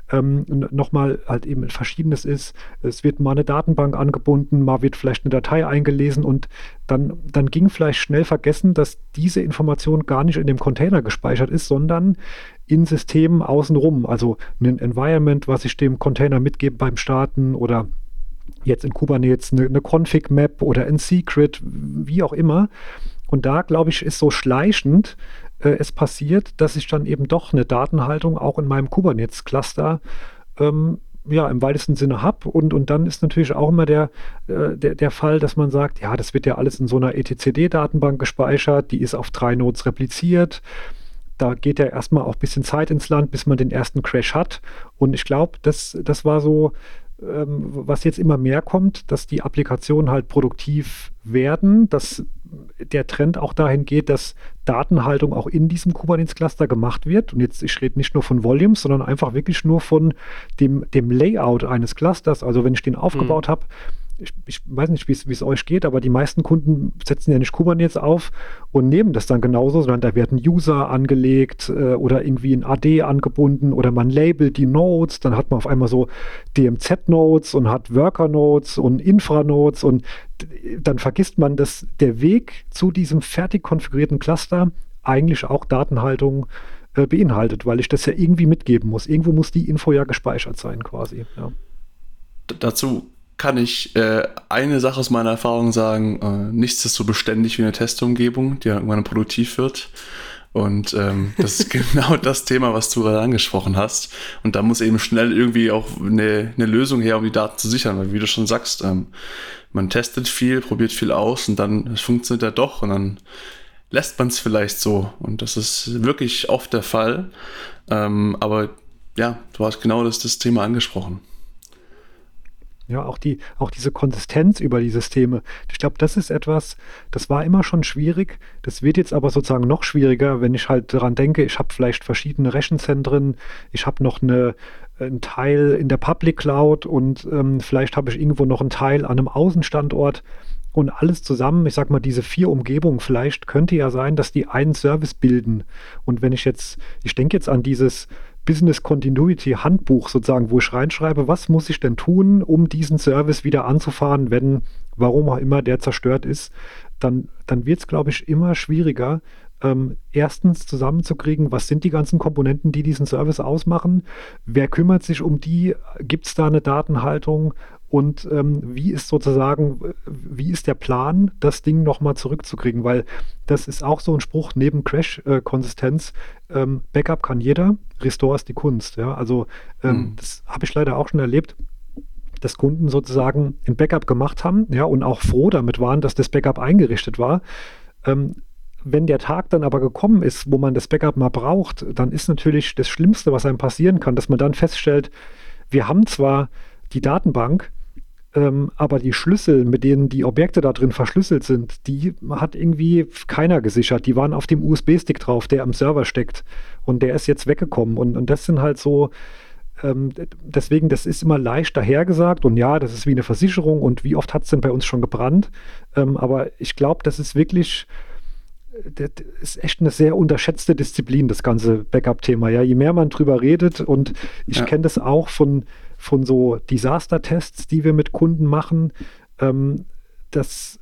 nochmal halt eben Verschiedenes ist. Es wird mal eine Datenbank angebunden, mal wird vielleicht eine Datei eingelesen und dann ging vielleicht schnell vergessen, dass diese Information gar nicht in dem Container gespeichert ist, sondern in Systemen außenrum. Also ein Environment, was ich dem Container mitgebe beim Starten oder jetzt in Kubernetes eine Config-Map oder ein Secret, wie auch immer. Und da, glaube ich, ist so schleichend es passiert, dass ich dann eben doch eine Datenhaltung auch in meinem Kubernetes-Cluster ja, im weitesten Sinne habe. Und dann ist natürlich auch immer der Fall, dass man sagt, ja, das wird ja alles in so einer etcd-Datenbank gespeichert, die ist auf 3 Nodes repliziert. Da geht ja erstmal auch ein bisschen Zeit ins Land, bis man den ersten Crash hat. Und ich glaube, das war so, was jetzt immer mehr kommt, dass die Applikationen halt produktiv werden, dass der Trend auch dahin geht, dass Datenhaltung auch in diesem Kubernetes-Cluster gemacht wird. Und jetzt, ich rede nicht nur von Volumes, sondern einfach wirklich nur von dem Layout eines Clusters. Also wenn ich den aufgebaut habe, ich weiß nicht, wie es euch geht, aber die meisten Kunden setzen ja nicht Kubernetes auf und nehmen das dann genauso, sondern da werden User angelegt oder irgendwie ein AD angebunden oder man labelt die Nodes, dann hat man auf einmal so DMZ-Nodes und hat Worker-Nodes und Infra-Nodes und dann vergisst man, dass der Weg zu diesem fertig konfigurierten Cluster eigentlich auch Datenhaltung beinhaltet, weil ich das ja irgendwie mitgeben muss. Irgendwo muss die Info ja gespeichert sein quasi. Ja. Dazu kann ich eine Sache aus meiner Erfahrung sagen, nichts ist so beständig wie eine Testumgebung, die irgendwann produktiv wird. Und das ist genau das Thema, was du gerade angesprochen hast. Und da muss eben schnell irgendwie auch eine Lösung her, um die Daten zu sichern. Weil wie du schon sagst, man testet viel, probiert viel aus und dann funktioniert ja doch und dann lässt man es vielleicht so. Und das ist wirklich oft der Fall. Aber ja, du hast genau das Thema angesprochen. Ja, auch diese Konsistenz über die Systeme. Ich glaube, das ist etwas, das war immer schon schwierig. Das wird jetzt aber sozusagen noch schwieriger, wenn ich halt daran denke, ich habe vielleicht verschiedene Rechenzentren, ich habe noch einen Teil in der Public Cloud und vielleicht habe ich irgendwo noch einen Teil an einem Außenstandort und alles zusammen, ich sag mal, diese 4 Umgebungen, vielleicht könnte ja sein, dass die einen Service bilden. Und wenn ich denke jetzt an dieses Business Continuity Handbuch sozusagen, wo ich reinschreibe, was muss ich denn tun, um diesen Service wieder anzufahren, wenn, warum auch immer, der zerstört ist, dann wird es, glaube ich, immer schwieriger, erstens zusammenzukriegen, was sind die ganzen Komponenten, die diesen Service ausmachen, wer kümmert sich um die, gibt es da eine Datenhaltung und wie ist der Plan, das Ding nochmal zurückzukriegen, weil das ist auch so ein Spruch neben Crash-Konsistenz, Backup kann jeder, Restore ist die Kunst. Ja? Also das habe ich leider auch schon erlebt, dass Kunden sozusagen ein Backup gemacht haben, ja, und auch froh damit waren, dass das Backup eingerichtet war. Wenn der Tag dann aber gekommen ist, wo man das Backup mal braucht, dann ist natürlich das Schlimmste, was einem passieren kann, dass man dann feststellt, wir haben zwar die Datenbank, aber die Schlüssel, mit denen die Objekte da drin verschlüsselt sind, die hat irgendwie keiner gesichert. Die waren auf dem USB-Stick drauf, der am Server steckt. Und der ist jetzt weggekommen. Und das sind halt so, deswegen, das ist immer leicht dahergesagt. Und ja, das ist wie eine Versicherung. Und wie oft hat es denn bei uns schon gebrannt? Aber ich glaube, das ist wirklich, das ist echt eine sehr unterschätzte Disziplin, das ganze Backup-Thema. Ja, je mehr man drüber redet, und ich kenne das auch von so Disaster-Tests, die wir mit Kunden machen, das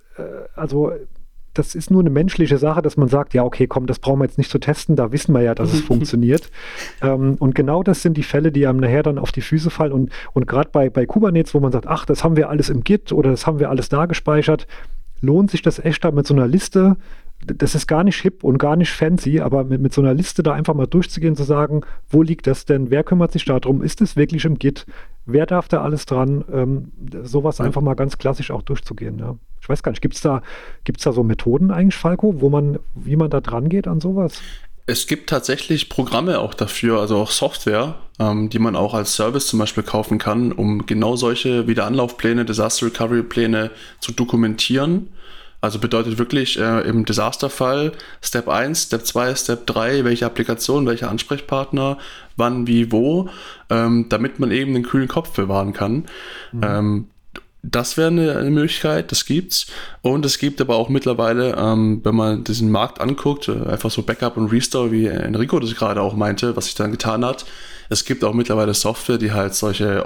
ist nur eine menschliche Sache, dass man sagt, ja, okay, komm, das brauchen wir jetzt nicht zu testen, da wissen wir ja, dass es funktioniert. Und genau das sind die Fälle, die einem nachher dann auf die Füße fallen. Und gerade bei Kubernetes, wo man sagt, ach, das haben wir alles im Git oder das haben wir alles da gespeichert, lohnt sich das echt da mit so einer Liste. Das ist gar nicht hip und gar nicht fancy, aber mit so einer Liste da einfach mal durchzugehen, zu sagen, wo liegt das denn? Wer kümmert sich darum? Ist es wirklich im Git? Wer darf da alles dran? Sowas einfach mal ganz klassisch auch durchzugehen. Ja. Ich weiß gar nicht, gibt's da so Methoden eigentlich, Falco, wie man da dran geht an sowas? Es gibt tatsächlich Programme auch dafür, also auch Software, die man auch als Service zum Beispiel kaufen kann, um genau solche Wiederanlaufpläne, Disaster Recovery Pläne zu dokumentieren. Also bedeutet wirklich im Desasterfall Step 1, Step 2, Step 3, welche Applikation, welcher Ansprechpartner, wann, wie, wo, damit man eben den kühlen Kopf bewahren kann. Das wäre eine Möglichkeit, das gibt's. Und es gibt aber auch mittlerweile, wenn man diesen Markt anguckt, einfach so Backup und Restore, wie Enrico das gerade auch meinte, was sich dann getan hat. Es gibt auch mittlerweile Software, die halt solche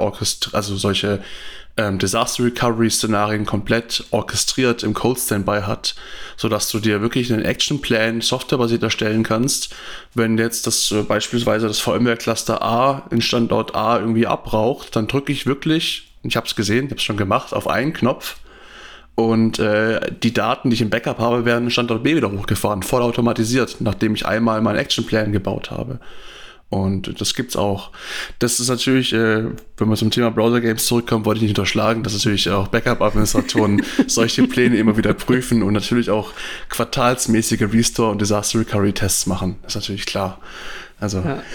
Disaster Recovery Szenarien komplett orchestriert im Cold Standby hat, sodass du dir wirklich einen Action-Plan softwarebasiert erstellen kannst. Wenn jetzt beispielsweise das VMware Cluster A in Standort A irgendwie abbraucht, dann drücke ich wirklich, ich habe es gesehen, ich habe es schon gemacht, auf einen Knopf und die Daten, die ich im Backup habe, werden in Standort B wieder hochgefahren, voll automatisiert, nachdem ich einmal meinen Action-Plan gebaut habe. Und das gibt's auch. Das ist natürlich, wenn wir zum Thema Browser-Games zurückkommen, wollte ich nicht unterschlagen, dass natürlich auch Backup-Administratoren solche Pläne immer wieder prüfen und natürlich auch quartalsmäßige Restore- und Disaster-Recovery-Tests machen. Das ist natürlich klar. Also. Ja.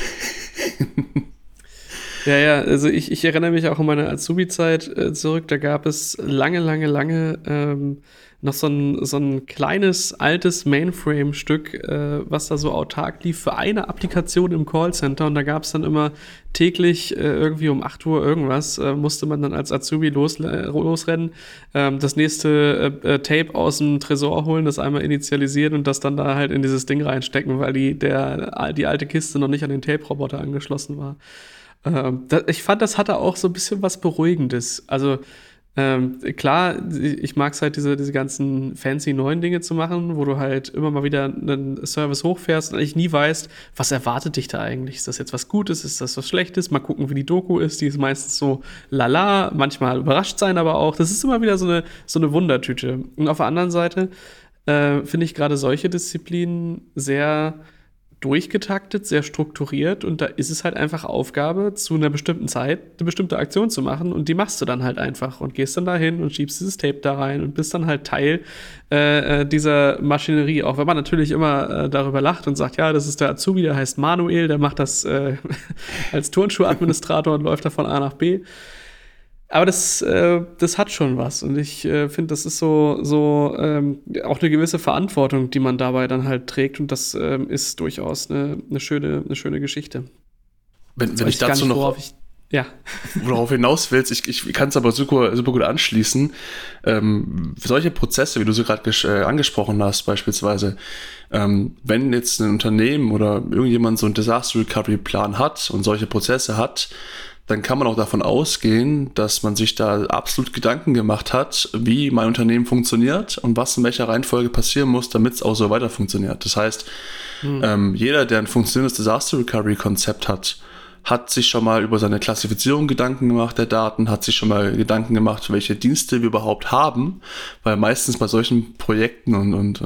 Ja, also ich erinnere mich auch an meine Azubi-Zeit zurück. Da gab es lange noch so ein kleines, altes Mainframe-Stück, was da so autark lief für eine Applikation im Callcenter. Und da gab es dann immer täglich irgendwie um 8 Uhr irgendwas, musste man dann als Azubi losrennen, das nächste Tape aus dem Tresor holen, das einmal initialisieren und das dann da halt in dieses Ding reinstecken, weil die alte Kiste noch nicht an den Tape-Roboter angeschlossen war. Ich fand, das hatte auch so ein bisschen was Beruhigendes. Also klar, ich mag es halt, diese ganzen fancy neuen Dinge zu machen, wo du halt immer mal wieder einen Service hochfährst und eigentlich nie weißt, was erwartet dich da eigentlich? Ist das jetzt was Gutes? Ist das was Schlechtes? Mal gucken, wie die Doku ist. Die ist meistens so lala, manchmal überrascht sein aber auch. Das ist immer wieder so eine Wundertüte. Und auf der anderen Seite finde ich gerade solche Disziplinen sehr durchgetaktet, sehr strukturiert und da ist es halt einfach Aufgabe, zu einer bestimmten Zeit eine bestimmte Aktion zu machen und die machst du dann halt einfach und gehst dann dahin und schiebst dieses Tape da rein und bist dann halt Teil dieser Maschinerie, auch wenn man natürlich immer darüber lacht und sagt, ja, das ist der Azubi, der heißt Manuel, der macht das als Turnschuhadministrator und läuft da von A nach B. Aber das hat schon was und ich finde, das ist so auch eine gewisse Verantwortung, die man dabei dann halt trägt und das ist durchaus eine schöne Geschichte. Wenn ich dazu noch worauf hinaus willst, ich kann es aber super gut anschließen. Solche Prozesse, wie du sie gerade angesprochen hast, beispielsweise, wenn jetzt ein Unternehmen oder irgendjemand so einen Disaster Recovery Plan hat und solche Prozesse hat, dann kann man auch davon ausgehen, dass man sich da absolut Gedanken gemacht hat, wie mein Unternehmen funktioniert und was in welcher Reihenfolge passieren muss, damit es auch so weiter funktioniert. Das heißt, jeder, der ein funktionierendes Disaster Recovery Konzept hat sich schon mal über seine Klassifizierung Gedanken gemacht der Daten, hat sich schon mal Gedanken gemacht, welche Dienste wir überhaupt haben, weil meistens bei solchen Projekten und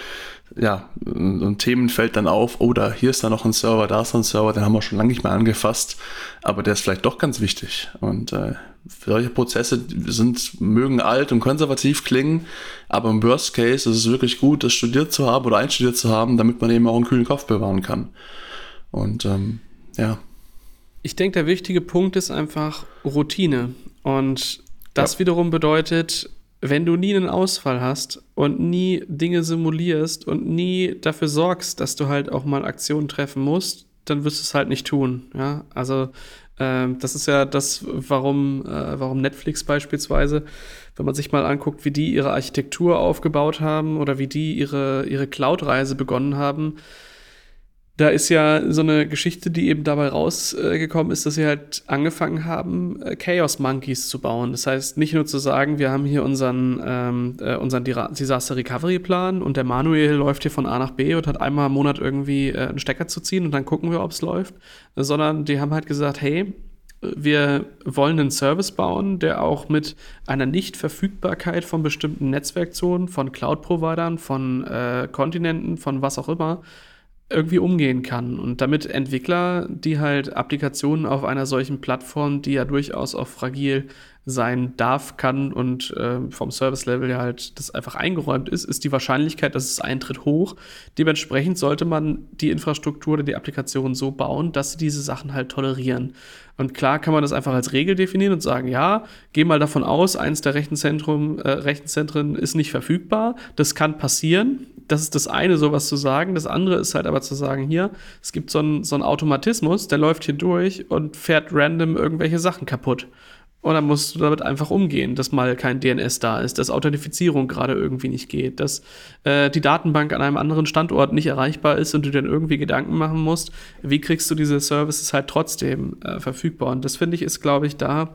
Themen fällt dann auf, oder hier ist da noch ein Server, da ist noch ein Server, den haben wir schon lange nicht mehr angefasst, aber der ist vielleicht doch ganz wichtig. Und solche Prozesse mögen alt und konservativ klingen, aber im Worst Case ist es wirklich gut, das studiert zu haben oder einstudiert zu haben, damit man eben auch einen kühlen Kopf bewahren kann. Und Ich denke, der wichtige Punkt ist einfach Routine. Und das wiederum bedeutet, wenn du nie einen Ausfall hast und nie Dinge simulierst und nie dafür sorgst, dass du halt auch mal Aktionen treffen musst, dann wirst du es halt nicht tun. Ja? Also das ist ja das, warum Netflix beispielsweise, wenn man sich mal anguckt, wie die ihre Architektur aufgebaut haben oder wie die ihre Cloud-Reise begonnen haben, da ist ja so eine Geschichte, die eben dabei rausgekommen ist, dass sie halt angefangen haben, Chaos Monkeys zu bauen. Das heißt, nicht nur zu sagen, wir haben hier unseren Disaster Recovery Plan und der Manuel läuft hier von A nach B und hat einmal im Monat irgendwie einen Stecker zu ziehen und dann gucken wir, ob es läuft, sondern die haben halt gesagt, hey, wir wollen einen Service bauen, der auch mit einer Nichtverfügbarkeit von bestimmten Netzwerkzonen, von Cloud-Providern, von Kontinenten, von was auch immer, irgendwie umgehen kann. Und damit Entwickler, die halt Applikationen auf einer solchen Plattform, die ja durchaus auch fragil sein darf, kann und vom Service-Level ja halt das einfach eingeräumt ist die Wahrscheinlichkeit, dass es eintritt, hoch. Dementsprechend sollte man die Infrastruktur oder die Applikation so bauen, dass sie diese Sachen halt tolerieren. Und klar kann man das einfach als Regel definieren und sagen, ja, geh mal davon aus, eins der Rechenzentren ist nicht verfügbar. Das kann passieren. Das ist das eine, sowas zu sagen. Das andere ist halt aber zu sagen, hier, es gibt so einen Automatismus, der läuft hier durch und fährt random irgendwelche Sachen kaputt. Und dann musst du damit einfach umgehen, dass mal kein DNS da ist, dass Authentifizierung gerade irgendwie nicht geht, dass die Datenbank an einem anderen Standort nicht erreichbar ist und du dann irgendwie Gedanken machen musst, wie kriegst du diese Services halt trotzdem verfügbar. Und das, finde ich, ist, glaube ich, da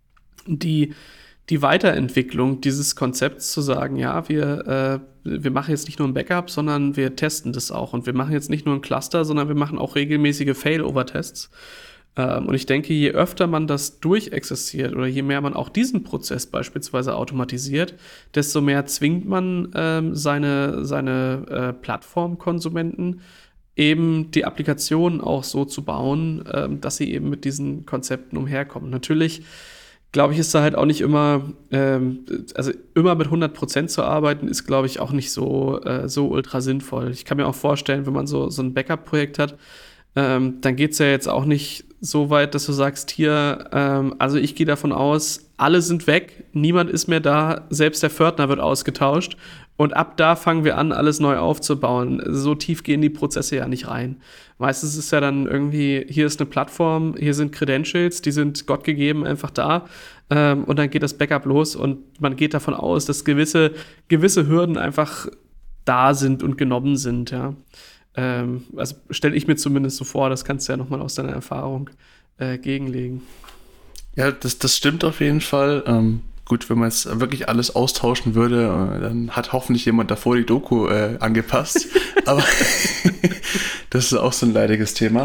die Weiterentwicklung dieses Konzepts zu sagen, ja, wir machen jetzt nicht nur ein Backup, sondern wir testen das auch. Und wir machen jetzt nicht nur ein Cluster, sondern wir machen auch regelmäßige Failover-Tests. Und ich denke, je öfter man das durchexerziert oder je mehr man auch diesen Prozess beispielsweise automatisiert, desto mehr zwingt man seine Plattformkonsumenten eben die Applikation auch so zu bauen, dass sie eben mit diesen Konzepten umherkommen. Natürlich, glaube ich, ist da halt auch nicht immer, also immer mit 100% zu arbeiten, ist, glaube ich, auch nicht so ultra sinnvoll. Ich kann mir auch vorstellen, wenn man so ein Backup-Projekt hat, dann geht es ja jetzt auch nicht so weit, dass du sagst, hier, also ich gehe davon aus, alle sind weg, niemand ist mehr da, selbst der Pförtner wird ausgetauscht und ab da fangen wir an, alles neu aufzubauen. So tief gehen die Prozesse ja nicht rein. Meistens ist ja dann irgendwie, hier ist eine Plattform, hier sind Credentials, die sind Gott gegeben einfach da, und dann geht das Backup los und man geht davon aus, dass gewisse Hürden einfach da sind und genommen sind, ja. Also stelle ich mir zumindest so vor, das kannst du ja nochmal aus deiner Erfahrung gegenlegen. Ja, das stimmt auf jeden Fall. Gut, wenn man jetzt wirklich alles austauschen würde, dann hat hoffentlich jemand davor die Doku angepasst. Aber das ist auch so ein leidiges Thema.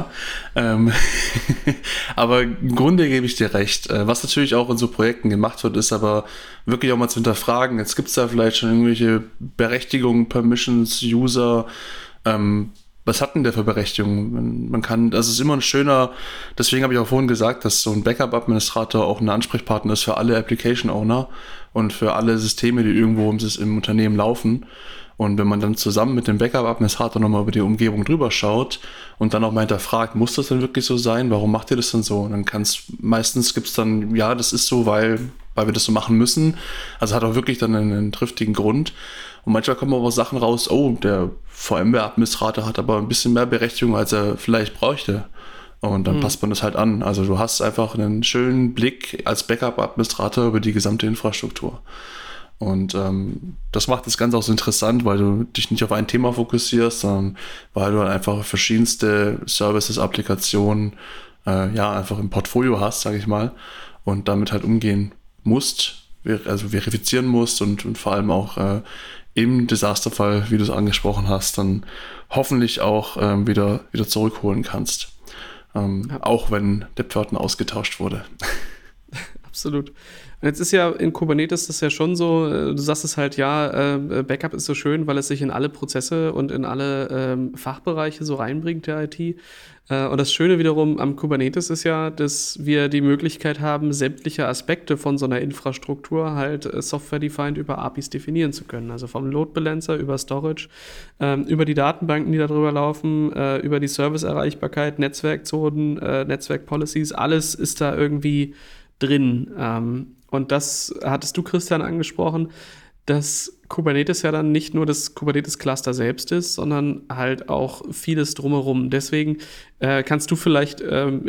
Aber im Grunde gebe ich dir recht. Was natürlich auch in so Projekten gemacht wird, ist aber wirklich auch mal zu hinterfragen. Jetzt gibt es da vielleicht schon irgendwelche Berechtigungen, Permissions, User. Was hat denn der für Berechtigungen? Man kann, das ist immer ein schöner, deswegen habe ich auch vorhin gesagt, dass so ein Backup-Administrator auch ein Ansprechpartner ist für alle Application-Owner und für alle Systeme, die irgendwo im Unternehmen laufen. Und wenn man dann zusammen mit dem Backup-Administrator nochmal über die Umgebung drüber schaut und dann auch mal hinterfragt, muss das denn wirklich so sein? Warum macht ihr das denn so? Und dann meistens gibt es dann, ja, das ist so, weil wir das so machen müssen. Also hat auch wirklich dann einen triftigen Grund. Und manchmal kommen aber Sachen raus, oh, der VMware-Administrator hat aber ein bisschen mehr Berechtigung, als er vielleicht bräuchte. Und dann passt man das halt an. Also du hast einfach einen schönen Blick als Backup-Administrator über die gesamte Infrastruktur. Und das macht das Ganze auch so interessant, weil du dich nicht auf ein Thema fokussierst, sondern weil du dann einfach verschiedenste Services, Applikationen einfach im Portfolio hast, sage ich mal, und damit halt umgehen musst, also verifizieren musst und vor allem auch im Desasterfall, wie du es angesprochen hast, dann hoffentlich auch wieder zurückholen kannst. Auch wenn der Pförtner ausgetauscht wurde. Absolut. Und jetzt ist ja in Kubernetes das ja schon so, du sagst es halt, ja, Backup ist so schön, weil es sich in alle Prozesse und in alle Fachbereiche so reinbringt, der IT. Und das Schöne wiederum am Kubernetes ist ja, dass wir die Möglichkeit haben, sämtliche Aspekte von so einer Infrastruktur halt software-defined über APIs definieren zu können. Also vom Load Balancer über Storage, über die Datenbanken, die da drüber laufen, über die Service-Erreichbarkeit, Netzwerkzonen, Netzwerk-Policies, alles ist da irgendwie drin. Und das hattest du, Christian, angesprochen, dass Kubernetes ja dann nicht nur das Kubernetes-Cluster selbst ist, sondern halt auch vieles drumherum. Deswegen kannst du vielleicht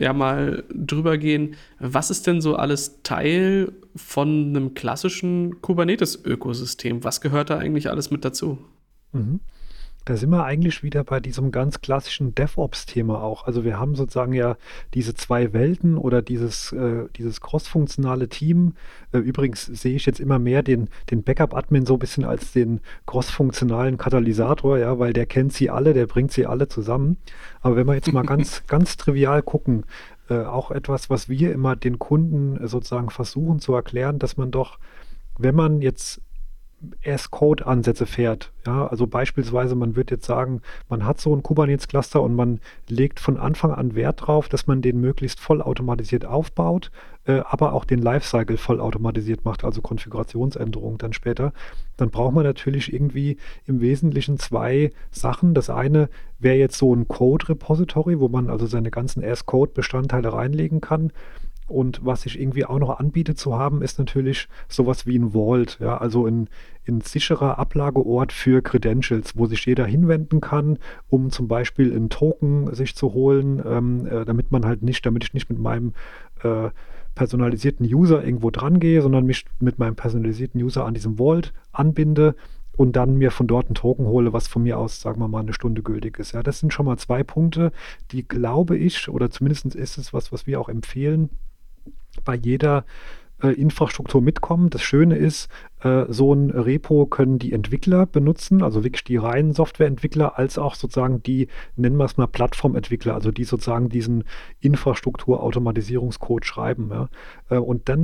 mal drüber gehen, was ist denn so alles Teil von einem klassischen Kubernetes-Ökosystem? Was gehört da eigentlich alles mit dazu? Mhm. Da sind wir eigentlich wieder bei diesem ganz klassischen DevOps-Thema auch. Also wir haben sozusagen ja diese zwei Welten oder dieses cross-funktionale Team. Übrigens sehe ich jetzt immer mehr den Backup-Admin so ein bisschen als den cross-funktionalen Katalysator, ja, weil der kennt sie alle, der bringt sie alle zusammen. Aber wenn wir jetzt mal ganz trivial gucken, auch etwas, was wir immer den Kunden sozusagen versuchen zu erklären, dass man doch, wenn man jetzt As-Code-Ansätze fährt. Ja, also beispielsweise, man wird jetzt sagen, man hat so ein Kubernetes-Cluster und man legt von Anfang an Wert drauf, dass man den möglichst vollautomatisiert aufbaut, aber auch den Lifecycle vollautomatisiert macht, also Konfigurationsänderungen dann später. Dann braucht man natürlich irgendwie im Wesentlichen zwei Sachen. Das eine wäre jetzt so ein Code-Repository, wo man also seine ganzen As-Code-Bestandteile reinlegen kann. Und was sich irgendwie auch noch anbietet zu haben, ist natürlich sowas wie ein Vault, ja, also ein sicherer Ablageort für Credentials, wo sich jeder hinwenden kann, um zum Beispiel einen Token sich zu holen, damit ich nicht mit meinem personalisierten User irgendwo dran gehe, sondern mich mit meinem personalisierten User an diesem Vault anbinde und dann mir von dort einen Token hole, was von mir aus, sagen wir mal, eine Stunde gültig ist. Ja, das sind schon mal zwei Punkte, die, glaube ich, oder zumindest ist es was wir auch empfehlen, bei jeder Infrastruktur mitkommen. Das Schöne ist, so ein Repo können die Entwickler benutzen, also wirklich die reinen Softwareentwickler, als auch sozusagen die, nennen wir es mal Plattformentwickler, also die sozusagen diesen Infrastruktur-Automatisierungscode schreiben. Ja. Und dann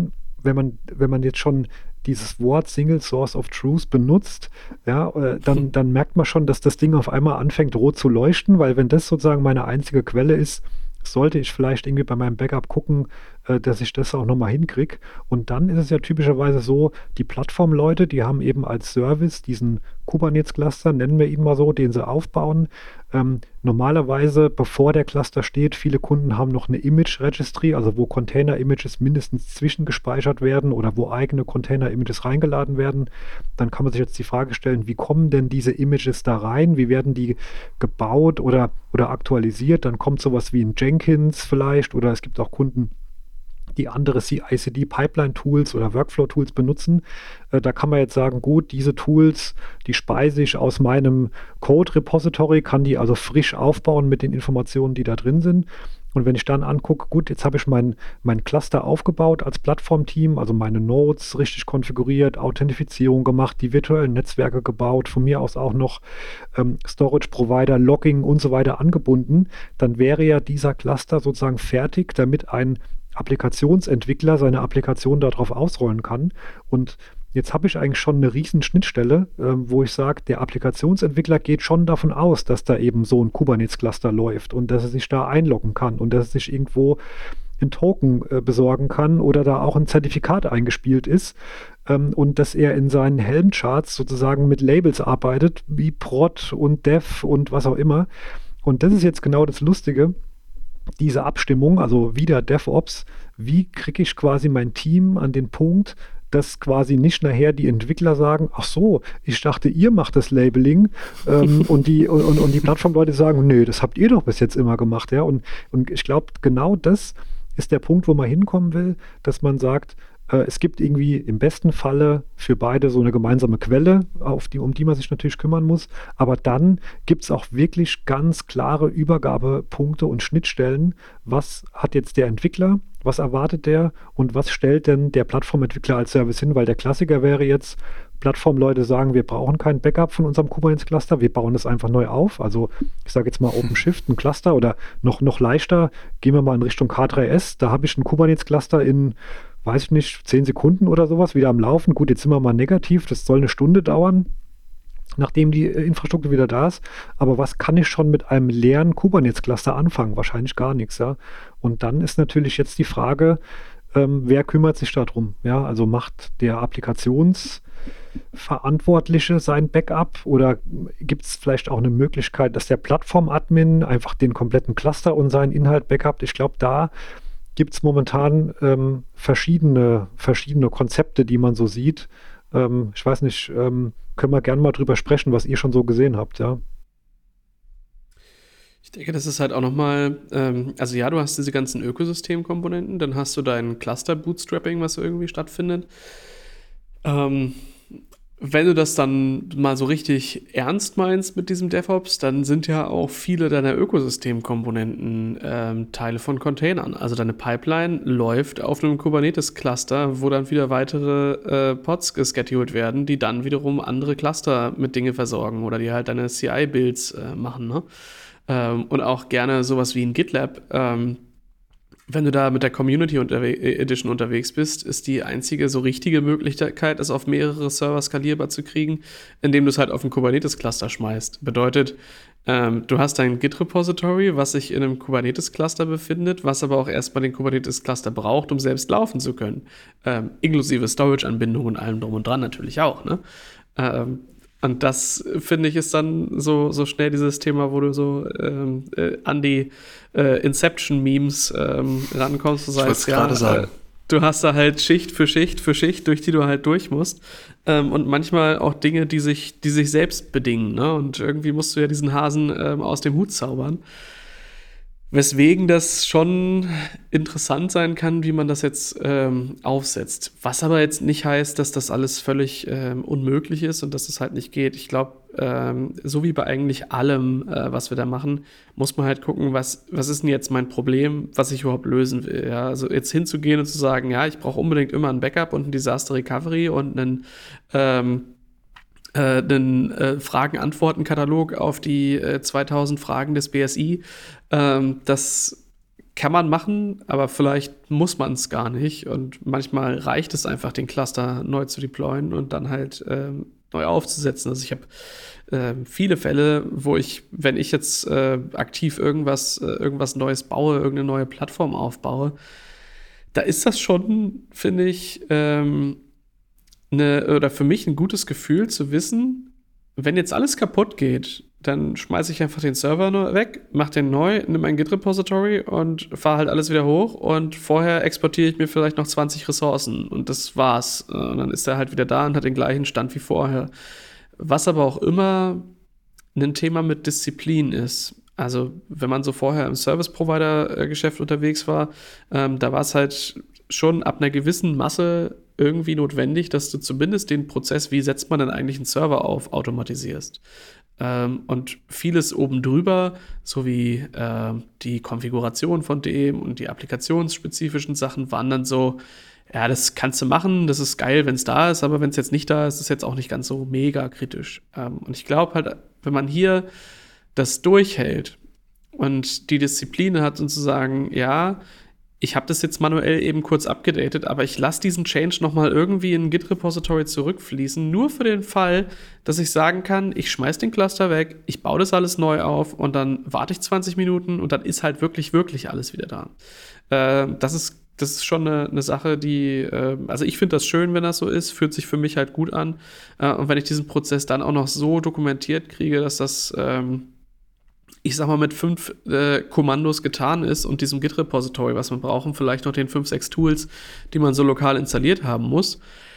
wenn man jetzt schon dieses Wort Single Source of Truth benutzt, ja, dann merkt man schon, dass das Ding auf einmal anfängt rot zu leuchten, weil wenn das sozusagen meine einzige Quelle ist, sollte ich vielleicht irgendwie bei meinem Backup gucken, dass ich das auch nochmal hinkriege. Und dann ist es ja typischerweise so, die Plattformleute, die haben eben als Service diesen Kubernetes-Cluster, nennen wir ihn mal so, den sie aufbauen. Normalerweise, bevor der Cluster steht, viele Kunden haben noch eine Image-Registry, also wo Container-Images mindestens zwischengespeichert werden oder wo eigene Container-Images reingeladen werden. Dann kann man sich jetzt die Frage stellen, wie kommen denn diese Images da rein? Wie werden die gebaut oder aktualisiert? Dann kommt sowas wie ein Jenkins vielleicht, oder es gibt auch Kunden, die andere CI/CD-Pipeline-Tools oder Workflow-Tools benutzen. Da kann man jetzt sagen, gut, diese Tools, die speise ich aus meinem Code-Repository, kann die also frisch aufbauen mit den Informationen, die da drin sind. Und wenn ich dann angucke, gut, jetzt habe ich mein Cluster aufgebaut als Plattformteam, also meine Nodes richtig konfiguriert, Authentifizierung gemacht, die virtuellen Netzwerke gebaut, von mir aus auch noch Storage-Provider, Logging und so weiter angebunden, dann wäre ja dieser Cluster sozusagen fertig, damit ein Applikationsentwickler seine Applikation darauf ausrollen kann. Und jetzt habe ich eigentlich schon eine riesen Schnittstelle, wo ich sage, der Applikationsentwickler geht schon davon aus, dass da eben so ein Kubernetes-Cluster läuft und dass er sich da einloggen kann und dass er sich irgendwo einen Token besorgen kann oder da auch ein Zertifikat eingespielt ist und dass er in seinen Helm-Charts sozusagen mit Labels arbeitet, wie Prod und Dev und was auch immer. Und das ist jetzt genau das Lustige. Diese Abstimmung, also wieder DevOps, wie kriege ich quasi mein Team an den Punkt, dass quasi nicht nachher die Entwickler sagen, ach so, ich dachte, ihr macht das Labeling und die Plattformleute sagen, nö, das habt ihr doch bis jetzt immer gemacht. Ja? Und ich glaube, genau das ist der Punkt, wo man hinkommen will, dass man sagt, es gibt irgendwie im besten Falle für beide so eine gemeinsame Quelle, um die man sich natürlich kümmern muss. Aber dann gibt es auch wirklich ganz klare Übergabepunkte und Schnittstellen. Was hat jetzt der Entwickler? Was erwartet der? Und was stellt denn der Plattformentwickler als Service hin? Weil der Klassiker wäre jetzt, Plattformleute sagen, wir brauchen kein Backup von unserem Kubernetes-Cluster, wir bauen das einfach neu auf. Also ich sage jetzt mal OpenShift, ein Cluster oder noch leichter, gehen wir mal in Richtung K3S. Da habe ich ein Kubernetes-Cluster in, weiß ich nicht, 10 Sekunden oder sowas wieder am Laufen. Gut, jetzt sind wir mal negativ, das soll eine Stunde dauern, nachdem die Infrastruktur wieder da ist. Aber was kann ich schon mit einem leeren Kubernetes-Cluster anfangen? Wahrscheinlich gar nichts, ja. Und dann ist natürlich jetzt die Frage, wer kümmert sich darum? Ja, also macht der Applikationsverantwortliche sein Backup oder gibt es vielleicht auch eine Möglichkeit, dass der Plattform-Admin einfach den kompletten Cluster und seinen Inhalt backupt? Ich glaube, da gibt es momentan verschiedene Konzepte, die man so sieht. Ich weiß nicht, können wir gerne mal drüber sprechen, was ihr schon so gesehen habt, ja? Ich denke, das ist halt auch nochmal, also ja, du hast diese ganzen Ökosystemkomponenten, dann hast du dein Cluster-Bootstrapping, was irgendwie stattfindet. Wenn du das dann mal so richtig ernst meinst mit diesem DevOps, dann sind ja auch viele deiner Ökosystemkomponenten Teile von Containern. Also deine Pipeline läuft auf einem Kubernetes-Cluster, wo dann wieder weitere Pods gescheduled werden, die dann wiederum andere Cluster mit Dinge versorgen oder die halt deine CI-Builds machen, ne? Und auch gerne sowas wie ein GitLab. Wenn du da mit der Community Edition unterwegs bist, ist die einzige so richtige Möglichkeit, es auf mehrere Server skalierbar zu kriegen, indem du es halt auf ein Kubernetes-Cluster schmeißt. Bedeutet, du hast ein Git-Repository, was sich in einem Kubernetes-Cluster befindet, was aber auch erstmal den Kubernetes-Cluster braucht, um selbst laufen zu können. Inklusive Storage-Anbindung und allem drum und dran natürlich auch, ne? Und das, finde ich, ist dann so schnell dieses Thema, wo du so an die Inception-Memes rankommst. Du sagst, ja, du hast da halt Schicht für Schicht für Schicht, durch die du halt durch musst. Und manchmal auch Dinge, die sich selbst bedingen, ne? Und irgendwie musst du ja diesen Hasen aus dem Hut zaubern. Weswegen das schon interessant sein kann, wie man das jetzt aufsetzt. Was aber jetzt nicht heißt, dass das alles völlig unmöglich ist und dass es halt nicht geht. Ich glaube, so wie bei eigentlich allem, was wir da machen, muss man halt gucken, was ist denn jetzt mein Problem, was ich überhaupt lösen will. Ja? Also jetzt hinzugehen und zu sagen, ja, ich brauche unbedingt immer ein Backup und ein Disaster Recovery und einen Fragen-Antworten-Katalog auf die 2000 Fragen des BSI. Das kann man machen, aber vielleicht muss man es gar nicht. Und manchmal reicht es einfach, den Cluster neu zu deployen und dann halt neu aufzusetzen. Also ich habe viele Fälle, wo wenn ich jetzt aktiv irgendwas Neues baue, irgendeine neue Plattform aufbaue, da ist das schon, finde ich, oder für mich ein gutes Gefühl zu wissen, wenn jetzt alles kaputt geht, dann schmeiße ich einfach den Server nur weg, mache den neu, nimm ein Git-Repository und fahre halt alles wieder hoch und vorher exportiere ich mir vielleicht noch 20 Ressourcen und das war's. Und dann ist er halt wieder da und hat den gleichen Stand wie vorher. Was aber auch immer ein Thema mit Disziplin ist. Also wenn man so vorher im Service-Provider-Geschäft unterwegs war, da war es halt schon ab einer gewissen Masse irgendwie notwendig, dass du zumindest den Prozess, wie setzt man denn eigentlich einen Server auf, automatisierst. Und vieles oben drüber, so wie die Konfiguration von dem und die applikationsspezifischen Sachen, waren dann so, ja, das kannst du machen, das ist geil, wenn es da ist, aber wenn es jetzt nicht da ist, ist es jetzt auch nicht ganz so mega kritisch. Und ich glaube halt, wenn man hier das durchhält und die Disziplin hat und zu sagen, ja, ich habe das jetzt manuell eben kurz abgedatet, aber ich lasse diesen Change nochmal irgendwie in ein Git-Repository zurückfließen, nur für den Fall, dass ich sagen kann, ich schmeiß den Cluster weg, ich baue das alles neu auf und dann warte ich 20 Minuten und dann ist halt wirklich, wirklich alles wieder da. Das ist schon eine Sache, die, also ich finde das schön, wenn das so ist, fühlt sich für mich halt gut an. Und wenn ich diesen Prozess dann auch noch so dokumentiert kriege, dass das ich sag mal, mit 5 Kommandos getan ist und diesem Git-Repository, was man brauchen, vielleicht noch den 5, 6 Tools, die man so lokal installiert haben muss,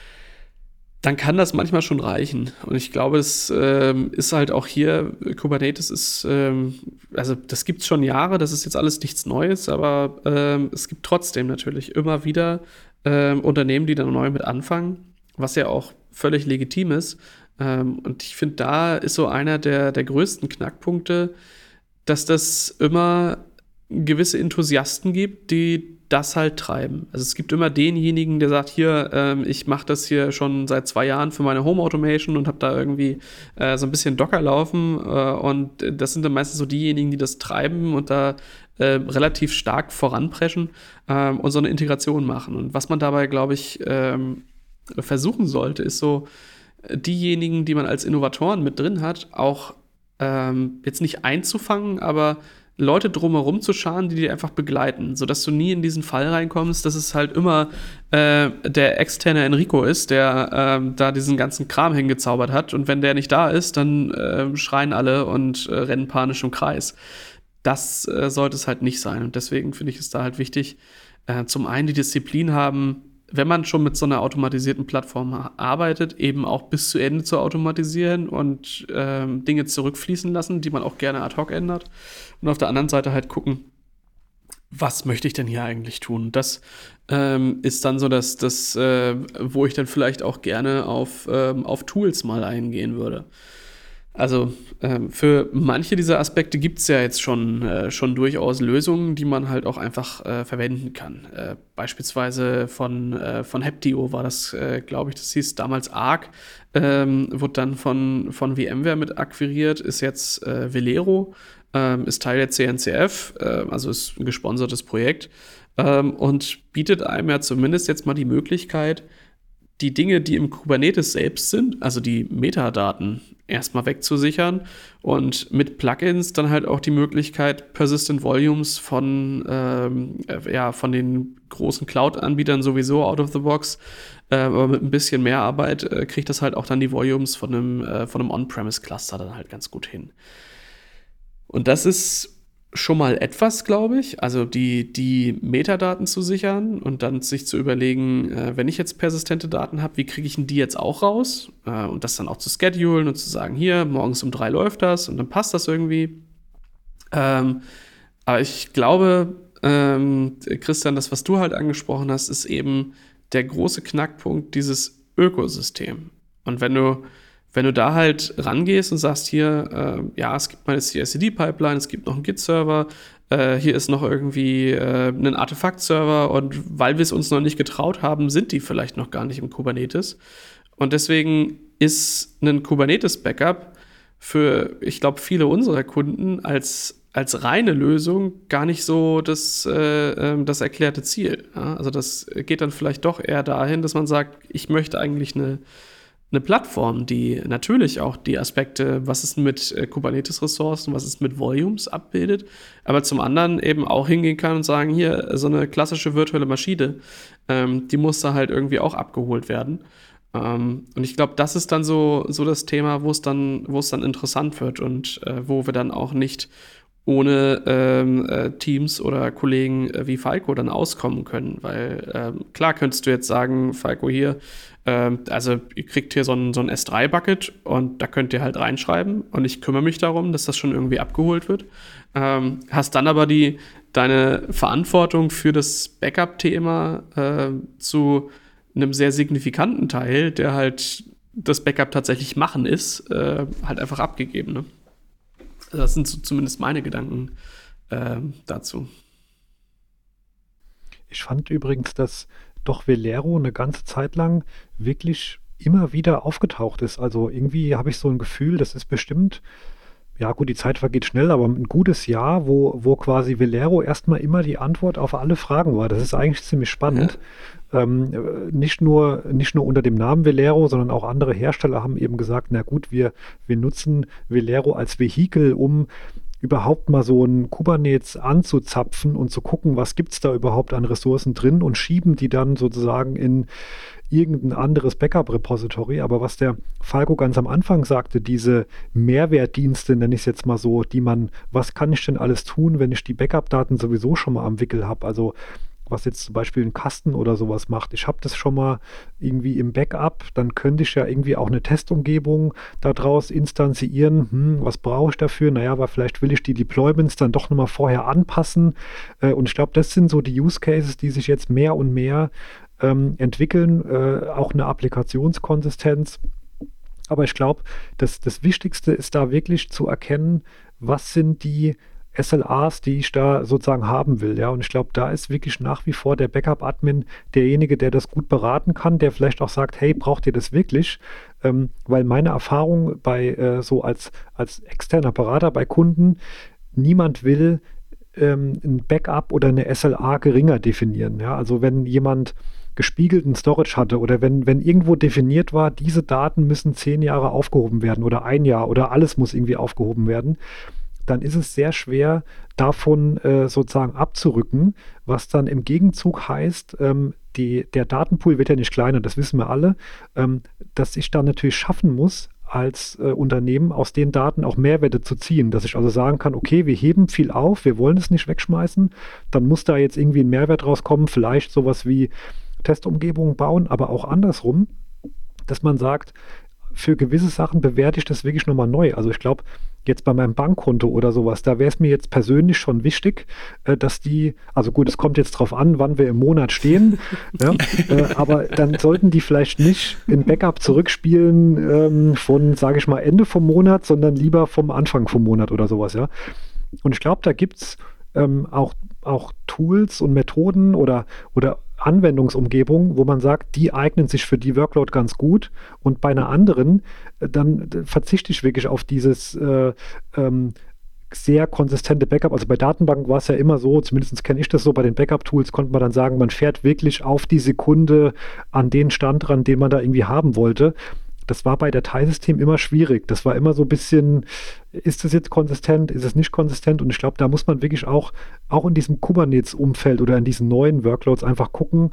dann kann das manchmal schon reichen. Und ich glaube, es ist halt auch hier, Kubernetes ist, also das gibt es schon Jahre, das ist jetzt alles nichts Neues, aber es gibt trotzdem natürlich immer wieder Unternehmen, die dann neu mit anfangen, was ja auch völlig legitim ist. Und ich finde, da ist so einer der größten Knackpunkte, dass das immer gewisse Enthusiasten gibt, die das halt treiben. Also es gibt immer denjenigen, der sagt, hier, ich mache das hier schon seit 2 Jahren für meine Home Automation und habe da irgendwie so ein bisschen Docker laufen und das sind dann meistens so diejenigen, die das treiben und da relativ stark voranpreschen und so eine Integration machen. Und was man dabei, glaube ich, versuchen sollte, ist so, diejenigen, die man als Innovatoren mit drin hat, auch jetzt nicht einzufangen, aber Leute drumherum zu scharen, die einfach begleiten, sodass du nie in diesen Fall reinkommst, dass es halt immer der externe Enrico ist, der da diesen ganzen Kram hingezaubert hat und wenn der nicht da ist, dann schreien alle und rennen panisch im Kreis. Das sollte es halt nicht sein und deswegen finde ich es da halt wichtig, zum einen die Disziplin haben, wenn man schon mit so einer automatisierten Plattform arbeitet, eben auch bis zu Ende zu automatisieren und Dinge zurückfließen lassen, die man auch gerne ad hoc ändert. Und auf der anderen Seite halt gucken, was möchte ich denn hier eigentlich tun? Das ist dann so das wo ich dann vielleicht auch gerne auf Tools mal eingehen würde. Also für manche dieser Aspekte gibt es ja jetzt schon durchaus Lösungen, die man halt auch einfach verwenden kann. Beispielsweise von Heptio war das, glaube ich, das hieß damals Arc, wurde dann von VMware mit akquiriert, ist jetzt Velero, ist Teil der CNCF, also ist ein gesponsertes Projekt und bietet einem ja zumindest jetzt mal die Möglichkeit, die Dinge, die im Kubernetes selbst sind, also die Metadaten, erstmal wegzusichern und mit Plugins dann halt auch die Möglichkeit, Persistent Volumes von den großen Cloud-Anbietern sowieso out of the box, aber mit ein bisschen mehr Arbeit kriegt das halt auch dann die Volumes von einem On-Premise-Cluster dann halt ganz gut hin. Und das ist schon mal etwas, glaube ich, also die Metadaten zu sichern und dann sich zu überlegen, wenn ich jetzt persistente Daten habe, wie kriege ich denn die jetzt auch raus? Und das dann auch zu schedulen und zu sagen, hier, morgens um 3 läuft das und dann passt das irgendwie. Aber ich glaube, Christian, das, was du halt angesprochen hast, ist eben der große Knackpunkt, dieses Ökosystem. Und wenn du da halt rangehst und sagst, hier, es gibt meine CI/CD-Pipeline, es gibt noch einen Git-Server, hier ist noch irgendwie ein Artefakt-Server und weil wir es uns noch nicht getraut haben, sind die vielleicht noch gar nicht im Kubernetes. Und deswegen ist ein Kubernetes-Backup für, ich glaube, viele unserer Kunden als reine Lösung gar nicht so das erklärte Ziel. Ja? Also das geht dann vielleicht doch eher dahin, dass man sagt, ich möchte eigentlich eine Plattform, die natürlich auch die Aspekte, was ist mit Kubernetes-Ressourcen, was ist mit Volumes abbildet, aber zum anderen eben auch hingehen kann und sagen, hier, so eine klassische virtuelle Maschine, die muss da halt irgendwie auch abgeholt werden. Und ich glaube, das ist dann so das Thema, wo es dann interessant wird und wo wir dann auch nicht ohne Teams oder Kollegen wie Falco dann auskommen können. Weil klar könntest du jetzt sagen, Falco hier, also ihr kriegt hier so ein S3-Bucket und da könnt ihr halt reinschreiben und ich kümmere mich darum, dass das schon irgendwie abgeholt wird. Hast dann aber deine Verantwortung für das Backup-Thema zu einem sehr signifikanten Teil, der halt das Backup tatsächlich machen ist, halt einfach abgegeben, ne? Das sind so zumindest meine Gedanken dazu. Ich fand übrigens, dass doch Velero eine ganze Zeit lang wirklich immer wieder aufgetaucht ist. Also irgendwie habe ich so ein Gefühl, das ist bestimmt, ja gut, die Zeit vergeht schnell, aber ein gutes Jahr, wo quasi Velero erstmal immer die Antwort auf alle Fragen war. Das ist eigentlich ziemlich spannend. Nicht nur unter dem Namen Velero, sondern auch andere Hersteller haben eben gesagt, na gut, wir nutzen Velero als Vehikel, um überhaupt mal so ein Kubernetes anzuzapfen und zu gucken, was gibt es da überhaupt an Ressourcen drin und schieben die dann sozusagen in irgendein anderes Backup-Repository. Aber was der Falco ganz am Anfang sagte, diese Mehrwertdienste, nenne ich es jetzt mal so, was kann ich denn alles tun, wenn ich die Backup-Daten sowieso schon mal am Wickel habe? Also was jetzt zum Beispiel ein Kasten oder sowas macht. Ich habe das schon mal irgendwie im Backup, dann könnte ich ja irgendwie auch eine Testumgebung daraus instanzieren. Was brauche ich dafür? Naja, aber vielleicht will ich die Deployments dann doch nochmal vorher anpassen. Und ich glaube, das sind so die Use Cases, die sich jetzt mehr und mehr entwickeln. Auch eine Applikationskonsistenz. Aber ich glaube, das Wichtigste ist da wirklich zu erkennen, was sind die SLAs, die ich da sozusagen haben will. Ja, und ich glaube, da ist wirklich nach wie vor der Backup-Admin derjenige, der das gut beraten kann, der vielleicht auch sagt, hey, braucht ihr das wirklich? Weil meine Erfahrung bei so als externer Berater bei Kunden, niemand will ein Backup oder eine SLA geringer definieren. Ja, also wenn jemand gespiegelten Storage hatte oder wenn irgendwo definiert war, diese Daten müssen 10 Jahre aufgehoben werden oder 1 Jahr oder alles muss irgendwie aufgehoben werden, dann ist es sehr schwer, davon sozusagen abzurücken, was dann im Gegenzug heißt, der Datenpool wird ja nicht kleiner, das wissen wir alle, dass ich dann natürlich schaffen muss, als Unternehmen aus den Daten auch Mehrwerte zu ziehen, dass ich also sagen kann, okay, wir heben viel auf, wir wollen es nicht wegschmeißen, dann muss da jetzt irgendwie ein Mehrwert rauskommen, vielleicht sowas wie Testumgebungen bauen, aber auch andersrum, dass man sagt, für gewisse Sachen bewerte ich das wirklich nochmal neu. Also ich glaube, jetzt bei meinem Bankkonto oder sowas, da wäre es mir jetzt persönlich schon wichtig, dass also gut, es kommt jetzt drauf an, wann wir im Monat stehen, ja, aber dann sollten die vielleicht nicht in Backup zurückspielen von, sage ich mal, Ende vom Monat, sondern lieber vom Anfang vom Monat oder sowas, ja. Und ich glaube, da gibt es auch Tools und Methoden oder Anwendungsumgebungen, wo man sagt, die eignen sich für die Workload ganz gut und bei einer anderen, dann verzichte ich wirklich auf dieses sehr konsistente Backup. Also bei Datenbanken war es ja immer so, zumindest kenne ich das so, bei den Backup-Tools konnte man dann sagen, man fährt wirklich auf die Sekunde an den Stand ran, den man da irgendwie haben wollte. Das war bei Dateisystem immer schwierig. Das war immer so ein bisschen, ist das jetzt konsistent, ist es nicht konsistent? Und ich glaube, da muss man wirklich auch in diesem Kubernetes-Umfeld oder in diesen neuen Workloads einfach gucken,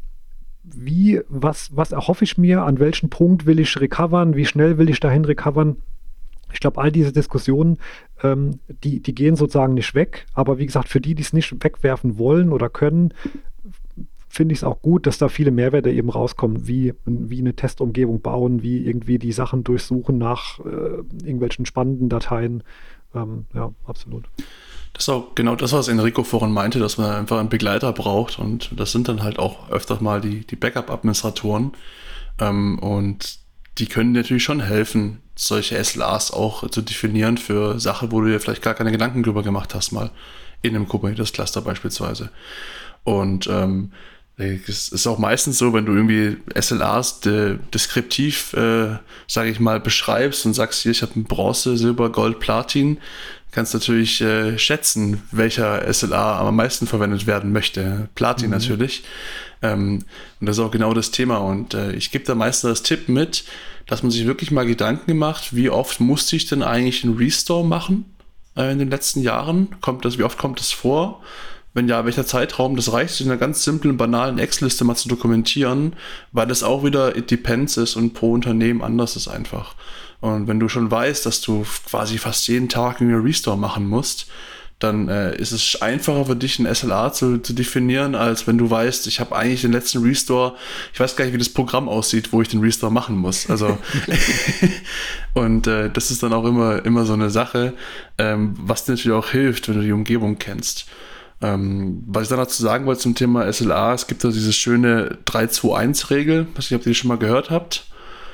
was erhoffe ich mir, an welchem Punkt will ich recovern, wie schnell will ich dahin recovern? Ich glaube, all diese Diskussionen, die gehen sozusagen nicht weg. Aber wie gesagt, für die es nicht wegwerfen wollen oder können, finde ich es auch gut, dass da viele Mehrwerte eben rauskommen, wie eine Testumgebung bauen, wie irgendwie die Sachen durchsuchen nach irgendwelchen spannenden Dateien. Ja, absolut. Das ist auch genau das, was Enrico vorhin meinte, dass man einfach einen Begleiter braucht und das sind dann halt auch öfter mal die Backup-Administratoren und die können natürlich schon helfen, solche SLAs auch zu definieren für Sachen, wo du dir vielleicht gar keine Gedanken drüber gemacht hast, mal in einem Kubernetes-Cluster beispielsweise. Und Es ist auch meistens so, wenn du irgendwie SLAs deskriptiv, sage ich mal, beschreibst und sagst, hier, ich habe ein Bronze, Silber, Gold, Platin, kannst natürlich schätzen, welcher SLA am meisten verwendet werden möchte. Platin natürlich. Und das ist auch genau das Thema. Und ich gebe da meistens das Tipp mit, dass man sich wirklich mal Gedanken gemacht, wie oft musste ich denn eigentlich einen Restore machen in den letzten Jahren? Wie oft kommt das vor? Wenn ja, welcher Zeitraum? Das reicht, in einer ganz simplen, banalen Excel-Liste mal zu dokumentieren, weil das auch wieder it depends ist und pro Unternehmen anders ist einfach. Und wenn du schon weißt, dass du quasi fast jeden Tag einen Restore machen musst, dann ist es einfacher für dich, ein SLA zu definieren, als wenn du weißt, ich habe eigentlich den letzten Restore, ich weiß gar nicht, wie das Programm aussieht, wo ich den Restore machen muss. Also und das ist dann auch immer so eine Sache, was dir natürlich auch hilft, wenn du die Umgebung kennst. Was ich dann dazu sagen wollte zum Thema SLA, es gibt da diese schöne 3-2-1-Regel, weiß nicht, ob ihr die schon mal gehört habt.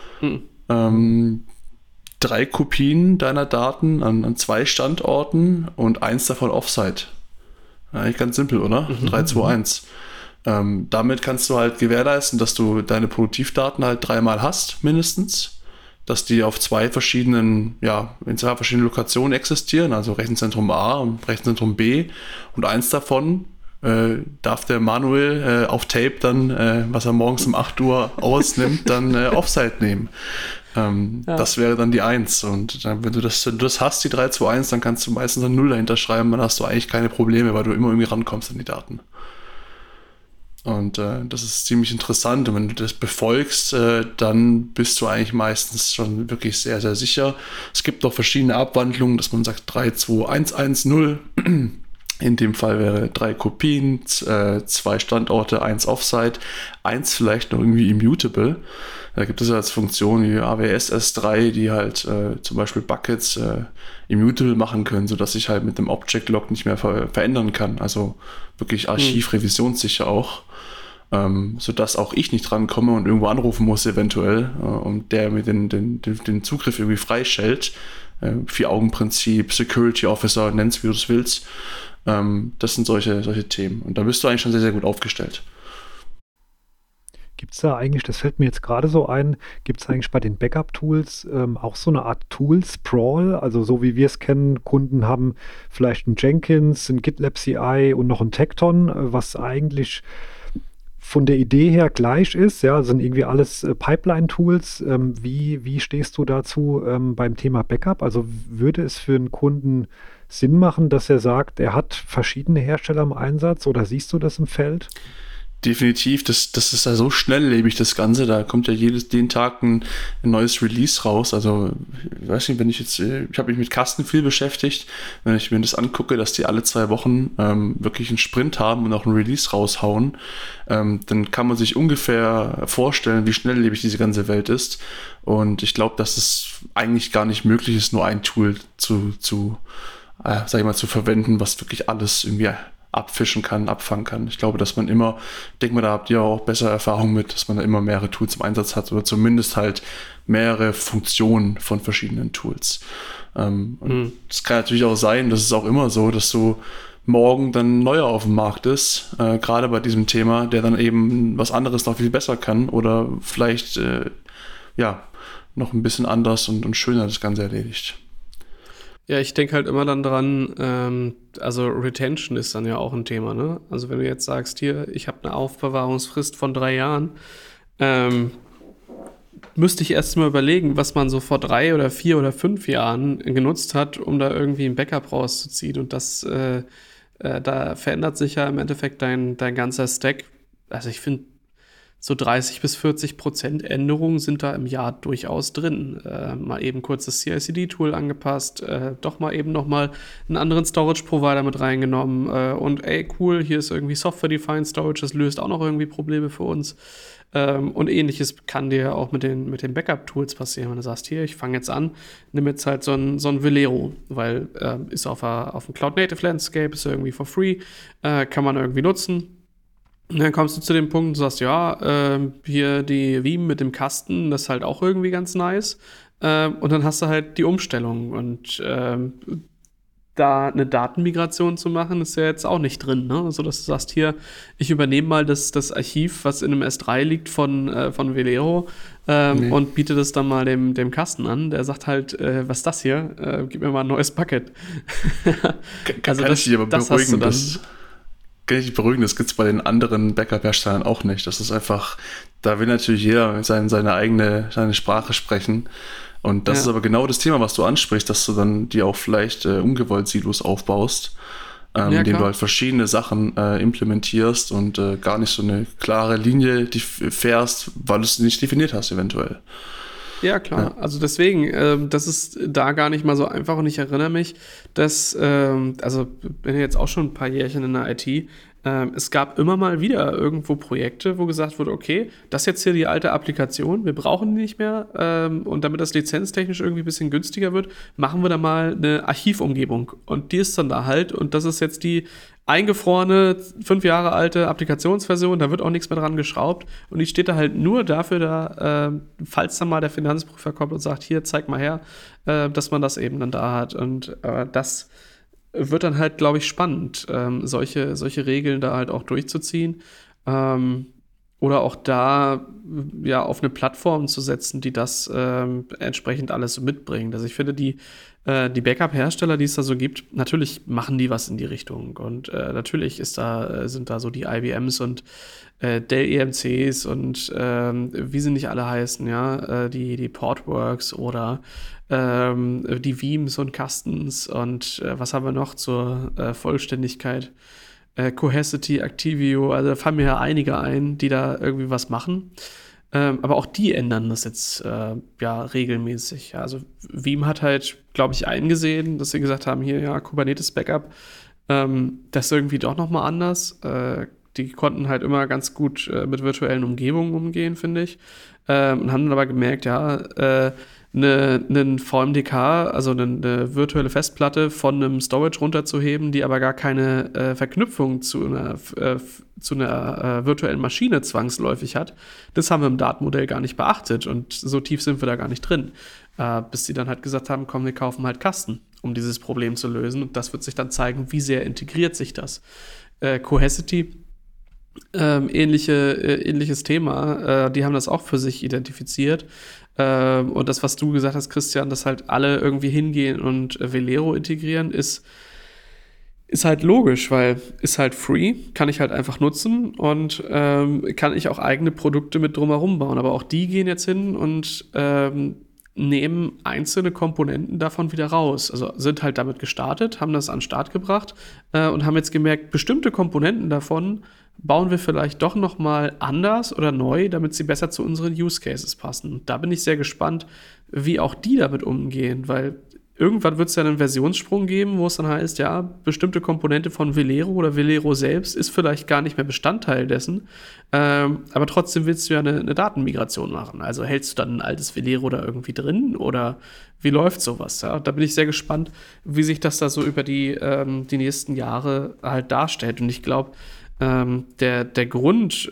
3 Kopien deiner Daten an 2 Standorten und 1 davon Offsite. Eigentlich ganz simpel, oder? 3-2-1. Damit kannst du halt gewährleisten, dass du deine Produktivdaten halt 3-mal hast, mindestens. Dass die auf 2 verschiedenen, in 2 verschiedenen Lokationen existieren, also Rechenzentrum A und Rechenzentrum B. Und 1 davon darf der Manuel auf Tape dann, was er morgens um 8 Uhr ausnimmt, dann Offsite nehmen. Das wäre dann die 1. Und dann, wenn du das hast, die 3-2-1, dann kannst du meistens ein 0 dahinter schreiben, dann hast du eigentlich keine Probleme, weil du immer irgendwie rankommst an die Daten. Und das ist ziemlich interessant. Und wenn du das befolgst, dann bist du eigentlich meistens schon wirklich sehr, sehr sicher. Es gibt noch verschiedene Abwandlungen, dass man sagt 3-2-1-1-0. In dem Fall wäre 3 Kopien, 2 Standorte, 1 Offsite, 1 vielleicht noch irgendwie immutable. Da gibt es ja als Funktion wie AWS S3, die halt zum Beispiel Buckets immutable machen können, sodass ich halt mit dem Object-Log nicht mehr verändern kann. Also wirklich archivrevisionssicher auch. Sodass auch ich nicht drankomme und irgendwo anrufen muss eventuell und der mir den Zugriff irgendwie freischaltet. 4-Augen-Prinzip, Security Officer, nenn's wie du es willst. Das sind solche Themen. Und da bist du eigentlich schon sehr, sehr gut aufgestellt. Gibt es da eigentlich, das fällt mir jetzt gerade so ein, gibt es eigentlich bei den Backup-Tools auch so eine Art Tool-Sprawl? Also so wie wir es kennen, Kunden haben vielleicht ein Jenkins, ein GitLab CI und noch ein Tekton, was eigentlich von der Idee her gleich ist, ja, sind irgendwie alles Pipeline-Tools. Wie stehst du dazu beim Thema Backup? Also würde es für einen Kunden Sinn machen, dass er sagt, er hat verschiedene Hersteller im Einsatz oder siehst du das im Feld? Definitiv, das ist ja so schnelllebig, das Ganze, da kommt ja jeden Tag ein neues Release raus, also ich weiß nicht, ich habe mich mit Kasten viel beschäftigt, wenn ich mir das angucke, dass die alle 2 Wochen wirklich einen Sprint haben und auch ein Release raushauen, dann kann man sich ungefähr vorstellen, wie schnelllebig diese ganze Welt ist, und ich glaube, dass es eigentlich gar nicht möglich ist, nur ein Tool zu verwenden, was wirklich alles irgendwie abfischen kann, abfangen kann. Ich glaube, dass man da habt ihr auch bessere Erfahrungen mit, dass man da immer mehrere Tools im Einsatz hat oder zumindest halt mehrere Funktionen von verschiedenen Tools. Und es kann natürlich auch sein, das ist auch immer so, dass du morgen dann ein neuer auf dem Markt ist, gerade bei diesem Thema, der dann eben was anderes noch viel besser kann oder vielleicht noch ein bisschen anders und schöner das Ganze erledigt. Ja, ich denke halt immer dann dran, also Retention ist dann ja auch ein Thema, ne? Also wenn du jetzt sagst, hier, ich habe eine Aufbewahrungsfrist von 3 Jahren, müsste ich erst mal überlegen, was man so vor 3 oder 4 oder 5 Jahren genutzt hat, um da irgendwie ein Backup rauszuziehen. Und das, da verändert sich ja im Endeffekt dein ganzer Stack. Also ich finde, so 30-40% Änderungen sind da im Jahr durchaus drin. Mal eben kurz das CI/CD-Tool angepasst, doch mal eben nochmal einen anderen Storage-Provider mit reingenommen und cool, hier ist irgendwie Software-Defined Storage, das löst auch noch irgendwie Probleme für uns. Und ähnliches kann dir auch mit den Backup-Tools passieren, wenn du sagst, hier, ich fange jetzt an, nimm jetzt halt so ein Velero, weil ist auf dem Cloud-Native-Landscape, ist irgendwie for free, kann man irgendwie nutzen. Und dann kommst du zu dem Punkt und sagst, hier die Veeam mit dem Kasten, das ist halt auch irgendwie ganz nice. Und dann hast du halt die Umstellung und du da eine Datenmigration zu machen, ist ja jetzt auch nicht drin, ne? Also, dass du sagst, hier, ich übernehme mal das Archiv, was in einem S3 liegt von Velero, Nee. und biete das dann mal dem Kasten an. Der sagt halt, was ist das hier? Gib mir mal ein neues Bucket. Also Kann ich dich aber das hast du beruhigen, dann. kann ich dich beruhigen, das gibt es bei den anderen Backup-Herstellern auch nicht. Das ist einfach, da will natürlich jeder seine Sprache sprechen. Und das Ja. ist aber genau das Thema, was du ansprichst, dass du dann dir auch vielleicht ungewollt Silos aufbaust, Ja, indem klar. du halt verschiedene Sachen implementierst und gar nicht so eine klare Linie fährst, weil du es nicht definiert hast eventuell. Ja, klar. Ja. Also deswegen, das ist da gar nicht mal so einfach und ich erinnere mich, dass, also bin ja jetzt auch schon ein paar Jährchen in der IT, es gab immer mal wieder irgendwo Projekte, wo gesagt wurde, okay, das ist jetzt hier die alte Applikation, wir brauchen die nicht mehr, und damit das lizenztechnisch irgendwie ein bisschen günstiger wird, machen wir da mal eine Archivumgebung und die ist dann da halt und das ist jetzt die eingefrorene, 5 Jahre alte Applikationsversion, da wird auch nichts mehr dran geschraubt und die steht da halt nur dafür da, falls dann mal der Finanzprüfer kommt und sagt, hier, zeig mal her, dass man das eben dann da hat und das wird dann halt, glaube ich, spannend, solche Regeln da halt auch durchzuziehen. Oder auch da ja auf eine Plattform zu setzen, die das entsprechend alles so mitbringt. Also ich finde, die Backup-Hersteller, die es da so gibt, natürlich machen die was in die Richtung. Und natürlich sind da so die IBMs und Dell EMCs und wie sie nicht alle heißen, ja, die Portworx oder die Veeams und Custons und was haben wir noch zur Vollständigkeit? Cohesity, Activio, also da fallen mir ja einige ein, die da irgendwie was machen. Aber auch die ändern das jetzt ja regelmäßig. Ja, also Veeam hat halt, glaube ich, eingesehen, dass sie gesagt haben, hier, ja, Kubernetes Backup, das ist irgendwie doch noch mal anders. Die konnten halt immer ganz gut mit virtuellen Umgebungen umgehen, finde ich. Und haben dann aber gemerkt, ja, einen VMDK, also eine virtuelle Festplatte von einem Storage runterzuheben, die aber gar keine Verknüpfung zu einer virtuellen Maschine zwangsläufig hat, das haben wir im Datenmodell gar nicht beachtet und so tief sind wir da gar nicht drin. Bis sie dann halt gesagt haben, komm, wir kaufen halt Kasten, um dieses Problem zu lösen und das wird sich dann zeigen, wie sehr integriert sich das. Cohesity, ähnliches Thema. Die haben das auch für sich identifiziert. Und das, was du gesagt hast, Christian, dass halt alle irgendwie hingehen und Velero integrieren, ist halt logisch, weil ist halt free, kann ich halt einfach nutzen und kann ich auch eigene Produkte mit drumherum bauen. Aber auch die gehen jetzt hin und nehmen einzelne Komponenten davon wieder raus. Also sind halt damit gestartet, haben das an den Start gebracht und haben jetzt gemerkt, bestimmte Komponenten davon bauen wir vielleicht doch noch mal anders oder neu, damit sie besser zu unseren Use Cases passen. Da bin ich sehr gespannt, wie auch die damit umgehen, weil irgendwann wird es ja einen Versionssprung geben, wo es dann heißt, ja, bestimmte Komponente von Velero oder Velero selbst ist vielleicht gar nicht mehr Bestandteil dessen, aber trotzdem willst du ja eine Datenmigration machen. Also hältst du dann ein altes Velero da irgendwie drin oder wie läuft sowas? Ja? Da bin ich sehr gespannt, wie sich das da so über die nächsten Jahre halt darstellt. Und ich glaube, der Grund,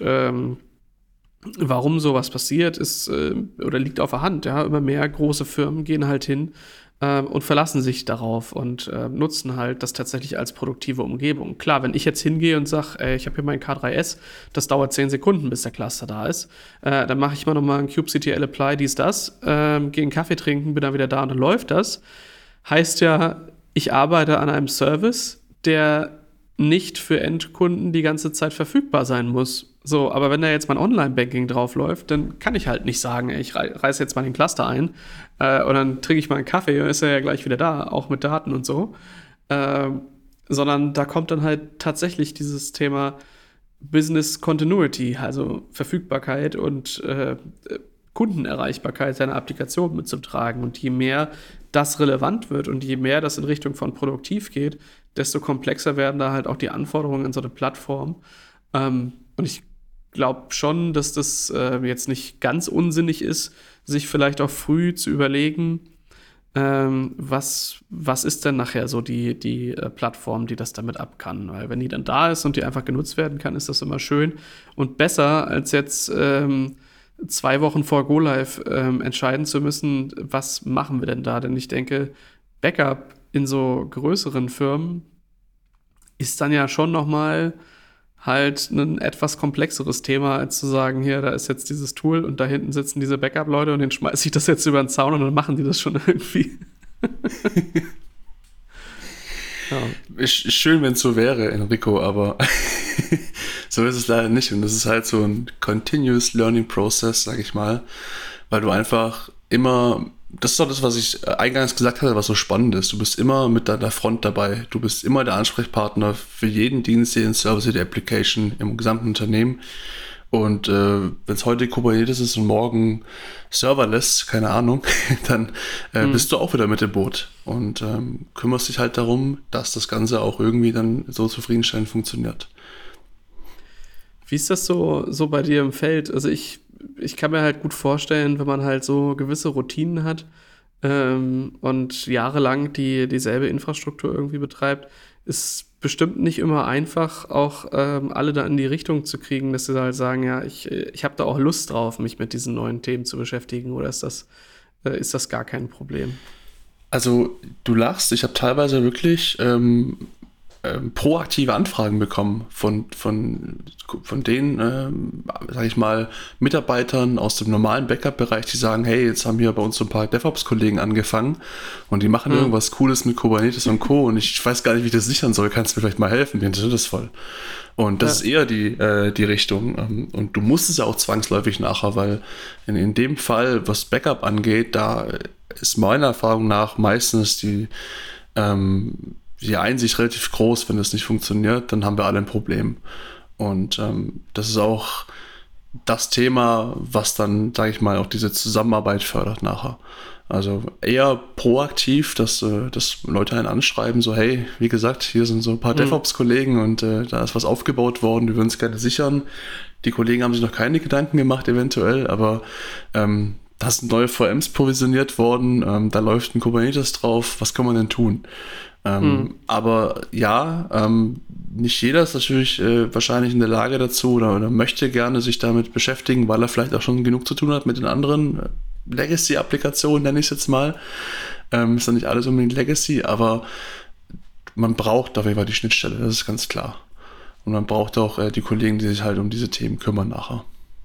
warum sowas passiert, ist oder liegt auf der Hand. Ja? Immer mehr große Firmen gehen halt hin und verlassen sich darauf und nutzen halt das tatsächlich als produktive Umgebung. Klar, wenn ich jetzt hingehe und sage, ich habe hier mein K3S, das dauert 10 Sekunden, bis der Cluster da ist, dann mache ich mal nochmal ein kubectl apply, das, gehe einen Kaffee trinken, bin dann wieder da und dann läuft das. Heißt ja, ich arbeite an einem Service, der nicht für Endkunden die ganze Zeit verfügbar sein muss. So, aber wenn da jetzt mein Online-Banking drauf läuft, dann kann ich halt nicht sagen, ey, ich reiße jetzt mal den Cluster ein und dann trinke ich mal einen Kaffee und ist er ja gleich wieder da, auch mit Daten und so. Sondern da kommt dann halt tatsächlich dieses Thema Business Continuity, also Verfügbarkeit und Kundenerreichbarkeit seiner Applikation mit zum Tragen. Und je mehr das relevant wird und je mehr das in Richtung von produktiv geht, desto komplexer werden da halt auch die Anforderungen in so eine Plattform. Und ich glaube schon, dass das jetzt nicht ganz unsinnig ist, sich vielleicht auch früh zu überlegen, was ist denn nachher so die Plattform, die das damit ab kann. Weil wenn die dann da ist und die einfach genutzt werden kann, ist das immer schön und besser, als jetzt 2 Wochen vor Go-Live entscheiden zu müssen, was machen wir denn da? Denn ich denke, Backup in so größeren Firmen ist dann ja schon nochmal halt ein etwas komplexeres Thema, als zu sagen, hier, da ist jetzt dieses Tool und da hinten sitzen diese Backup-Leute und denen schmeiße ich das jetzt über den Zaun und dann machen die das schon irgendwie. Ja. Ist schön, wenn es so wäre, Enrico, aber so ist es leider nicht. Und das ist halt so ein Continuous Learning Process, sag ich mal, weil du einfach immer, das ist doch das, was ich eingangs gesagt hatte, was so spannend ist. Du bist immer mit deiner Front dabei. Du bist immer der Ansprechpartner für jeden Dienst, jeden Service, jede Application im gesamten Unternehmen. Und wenn es heute Kubernetes ist und morgen serverless, keine Ahnung, dann bist du auch wieder mit im Boot und kümmerst dich halt darum, dass das Ganze auch irgendwie dann so zufriedenstellend funktioniert. Wie ist das so bei dir im Feld? Also ich kann mir halt gut vorstellen, wenn man halt so gewisse Routinen hat und jahrelang dieselbe Infrastruktur irgendwie betreibt, ist bestimmt nicht immer einfach, auch alle da in die Richtung zu kriegen, dass sie halt sagen, ja, ich habe da auch Lust drauf, mich mit diesen neuen Themen zu beschäftigen, oder ist das gar kein Problem? Also du lachst, ich habe teilweise wirklich proaktive Anfragen bekommen von den, sag ich mal, Mitarbeitern aus dem normalen Backup-Bereich, die sagen, hey, jetzt haben hier bei uns so ein paar DevOps-Kollegen angefangen und die machen irgendwas Cooles mit Kubernetes und Co. und ich weiß gar nicht, wie ich das sichern soll. Kannst du mir vielleicht mal helfen? Mir interessiert das voll. Und das ist eher die Richtung. Und du musst es ja auch zwangsläufig nachher, weil in dem Fall, was Backup angeht, da ist meiner Erfahrung nach meistens die Einsicht relativ groß. Wenn das nicht funktioniert, dann haben wir alle ein Problem. Und das ist auch das Thema, was dann, sage ich mal, auch diese Zusammenarbeit fördert nachher. Also eher proaktiv, dass Leute einen anschreiben, so hey, wie gesagt, hier sind so ein paar DevOps-Kollegen und da ist was aufgebaut worden, wir würden es gerne sichern. Die Kollegen haben sich noch keine Gedanken gemacht eventuell, aber da sind neue VMs provisioniert worden, da läuft ein Kubernetes drauf, was kann man denn tun? Aber ja, nicht jeder ist natürlich wahrscheinlich in der Lage dazu oder möchte gerne sich damit beschäftigen, weil er vielleicht auch schon genug zu tun hat mit den anderen Legacy-Applikationen, nenne ich es jetzt mal. Ist ja nicht alles unbedingt Legacy, aber man braucht auf jeden Fall die Schnittstelle, das ist ganz klar. Und man braucht auch die Kollegen, die sich halt um diese Themen kümmern nachher.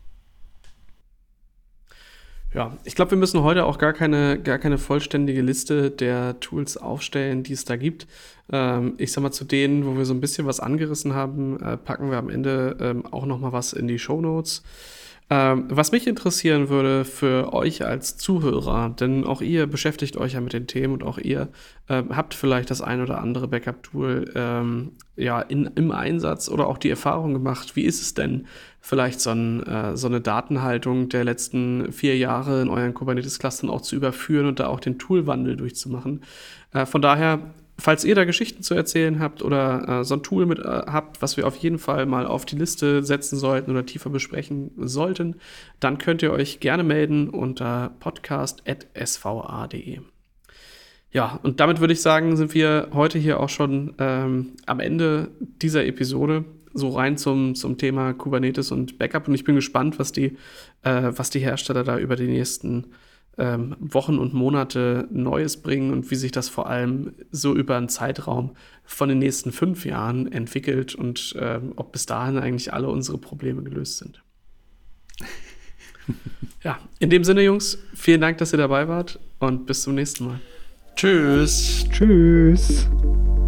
Ja, ich glaube, wir müssen heute auch gar keine vollständige Liste der Tools aufstellen, die es da gibt. Ich sag mal, zu denen, wo wir so ein bisschen was angerissen haben, packen wir am Ende auch noch mal was in die Shownotes. Was mich interessieren würde für euch als Zuhörer, denn auch ihr beschäftigt euch ja mit den Themen und auch ihr habt vielleicht das ein oder andere Backup-Tool im Einsatz oder auch die Erfahrung gemacht. Wie ist es denn, vielleicht so eine Datenhaltung der letzten 4 Jahre in euren Kubernetes-Clustern auch zu überführen und da auch den Toolwandel durchzumachen? Von daher, falls ihr da Geschichten zu erzählen habt oder so ein Tool mit habt, was wir auf jeden Fall mal auf die Liste setzen sollten oder tiefer besprechen sollten, dann könnt ihr euch gerne melden unter podcast@sva.de. Ja, und damit würde ich sagen, sind wir heute hier auch schon am Ende dieser Episode, so rein zum Thema Kubernetes und Backup. Und ich bin gespannt, was die Hersteller da über die nächsten Wochen und Monate Neues bringen und wie sich das vor allem so über einen Zeitraum von den nächsten 5 Jahren entwickelt und ob bis dahin eigentlich alle unsere Probleme gelöst sind. Ja, in dem Sinne, Jungs, vielen Dank, dass ihr dabei wart und bis zum nächsten Mal. Tschüss. Tschüss.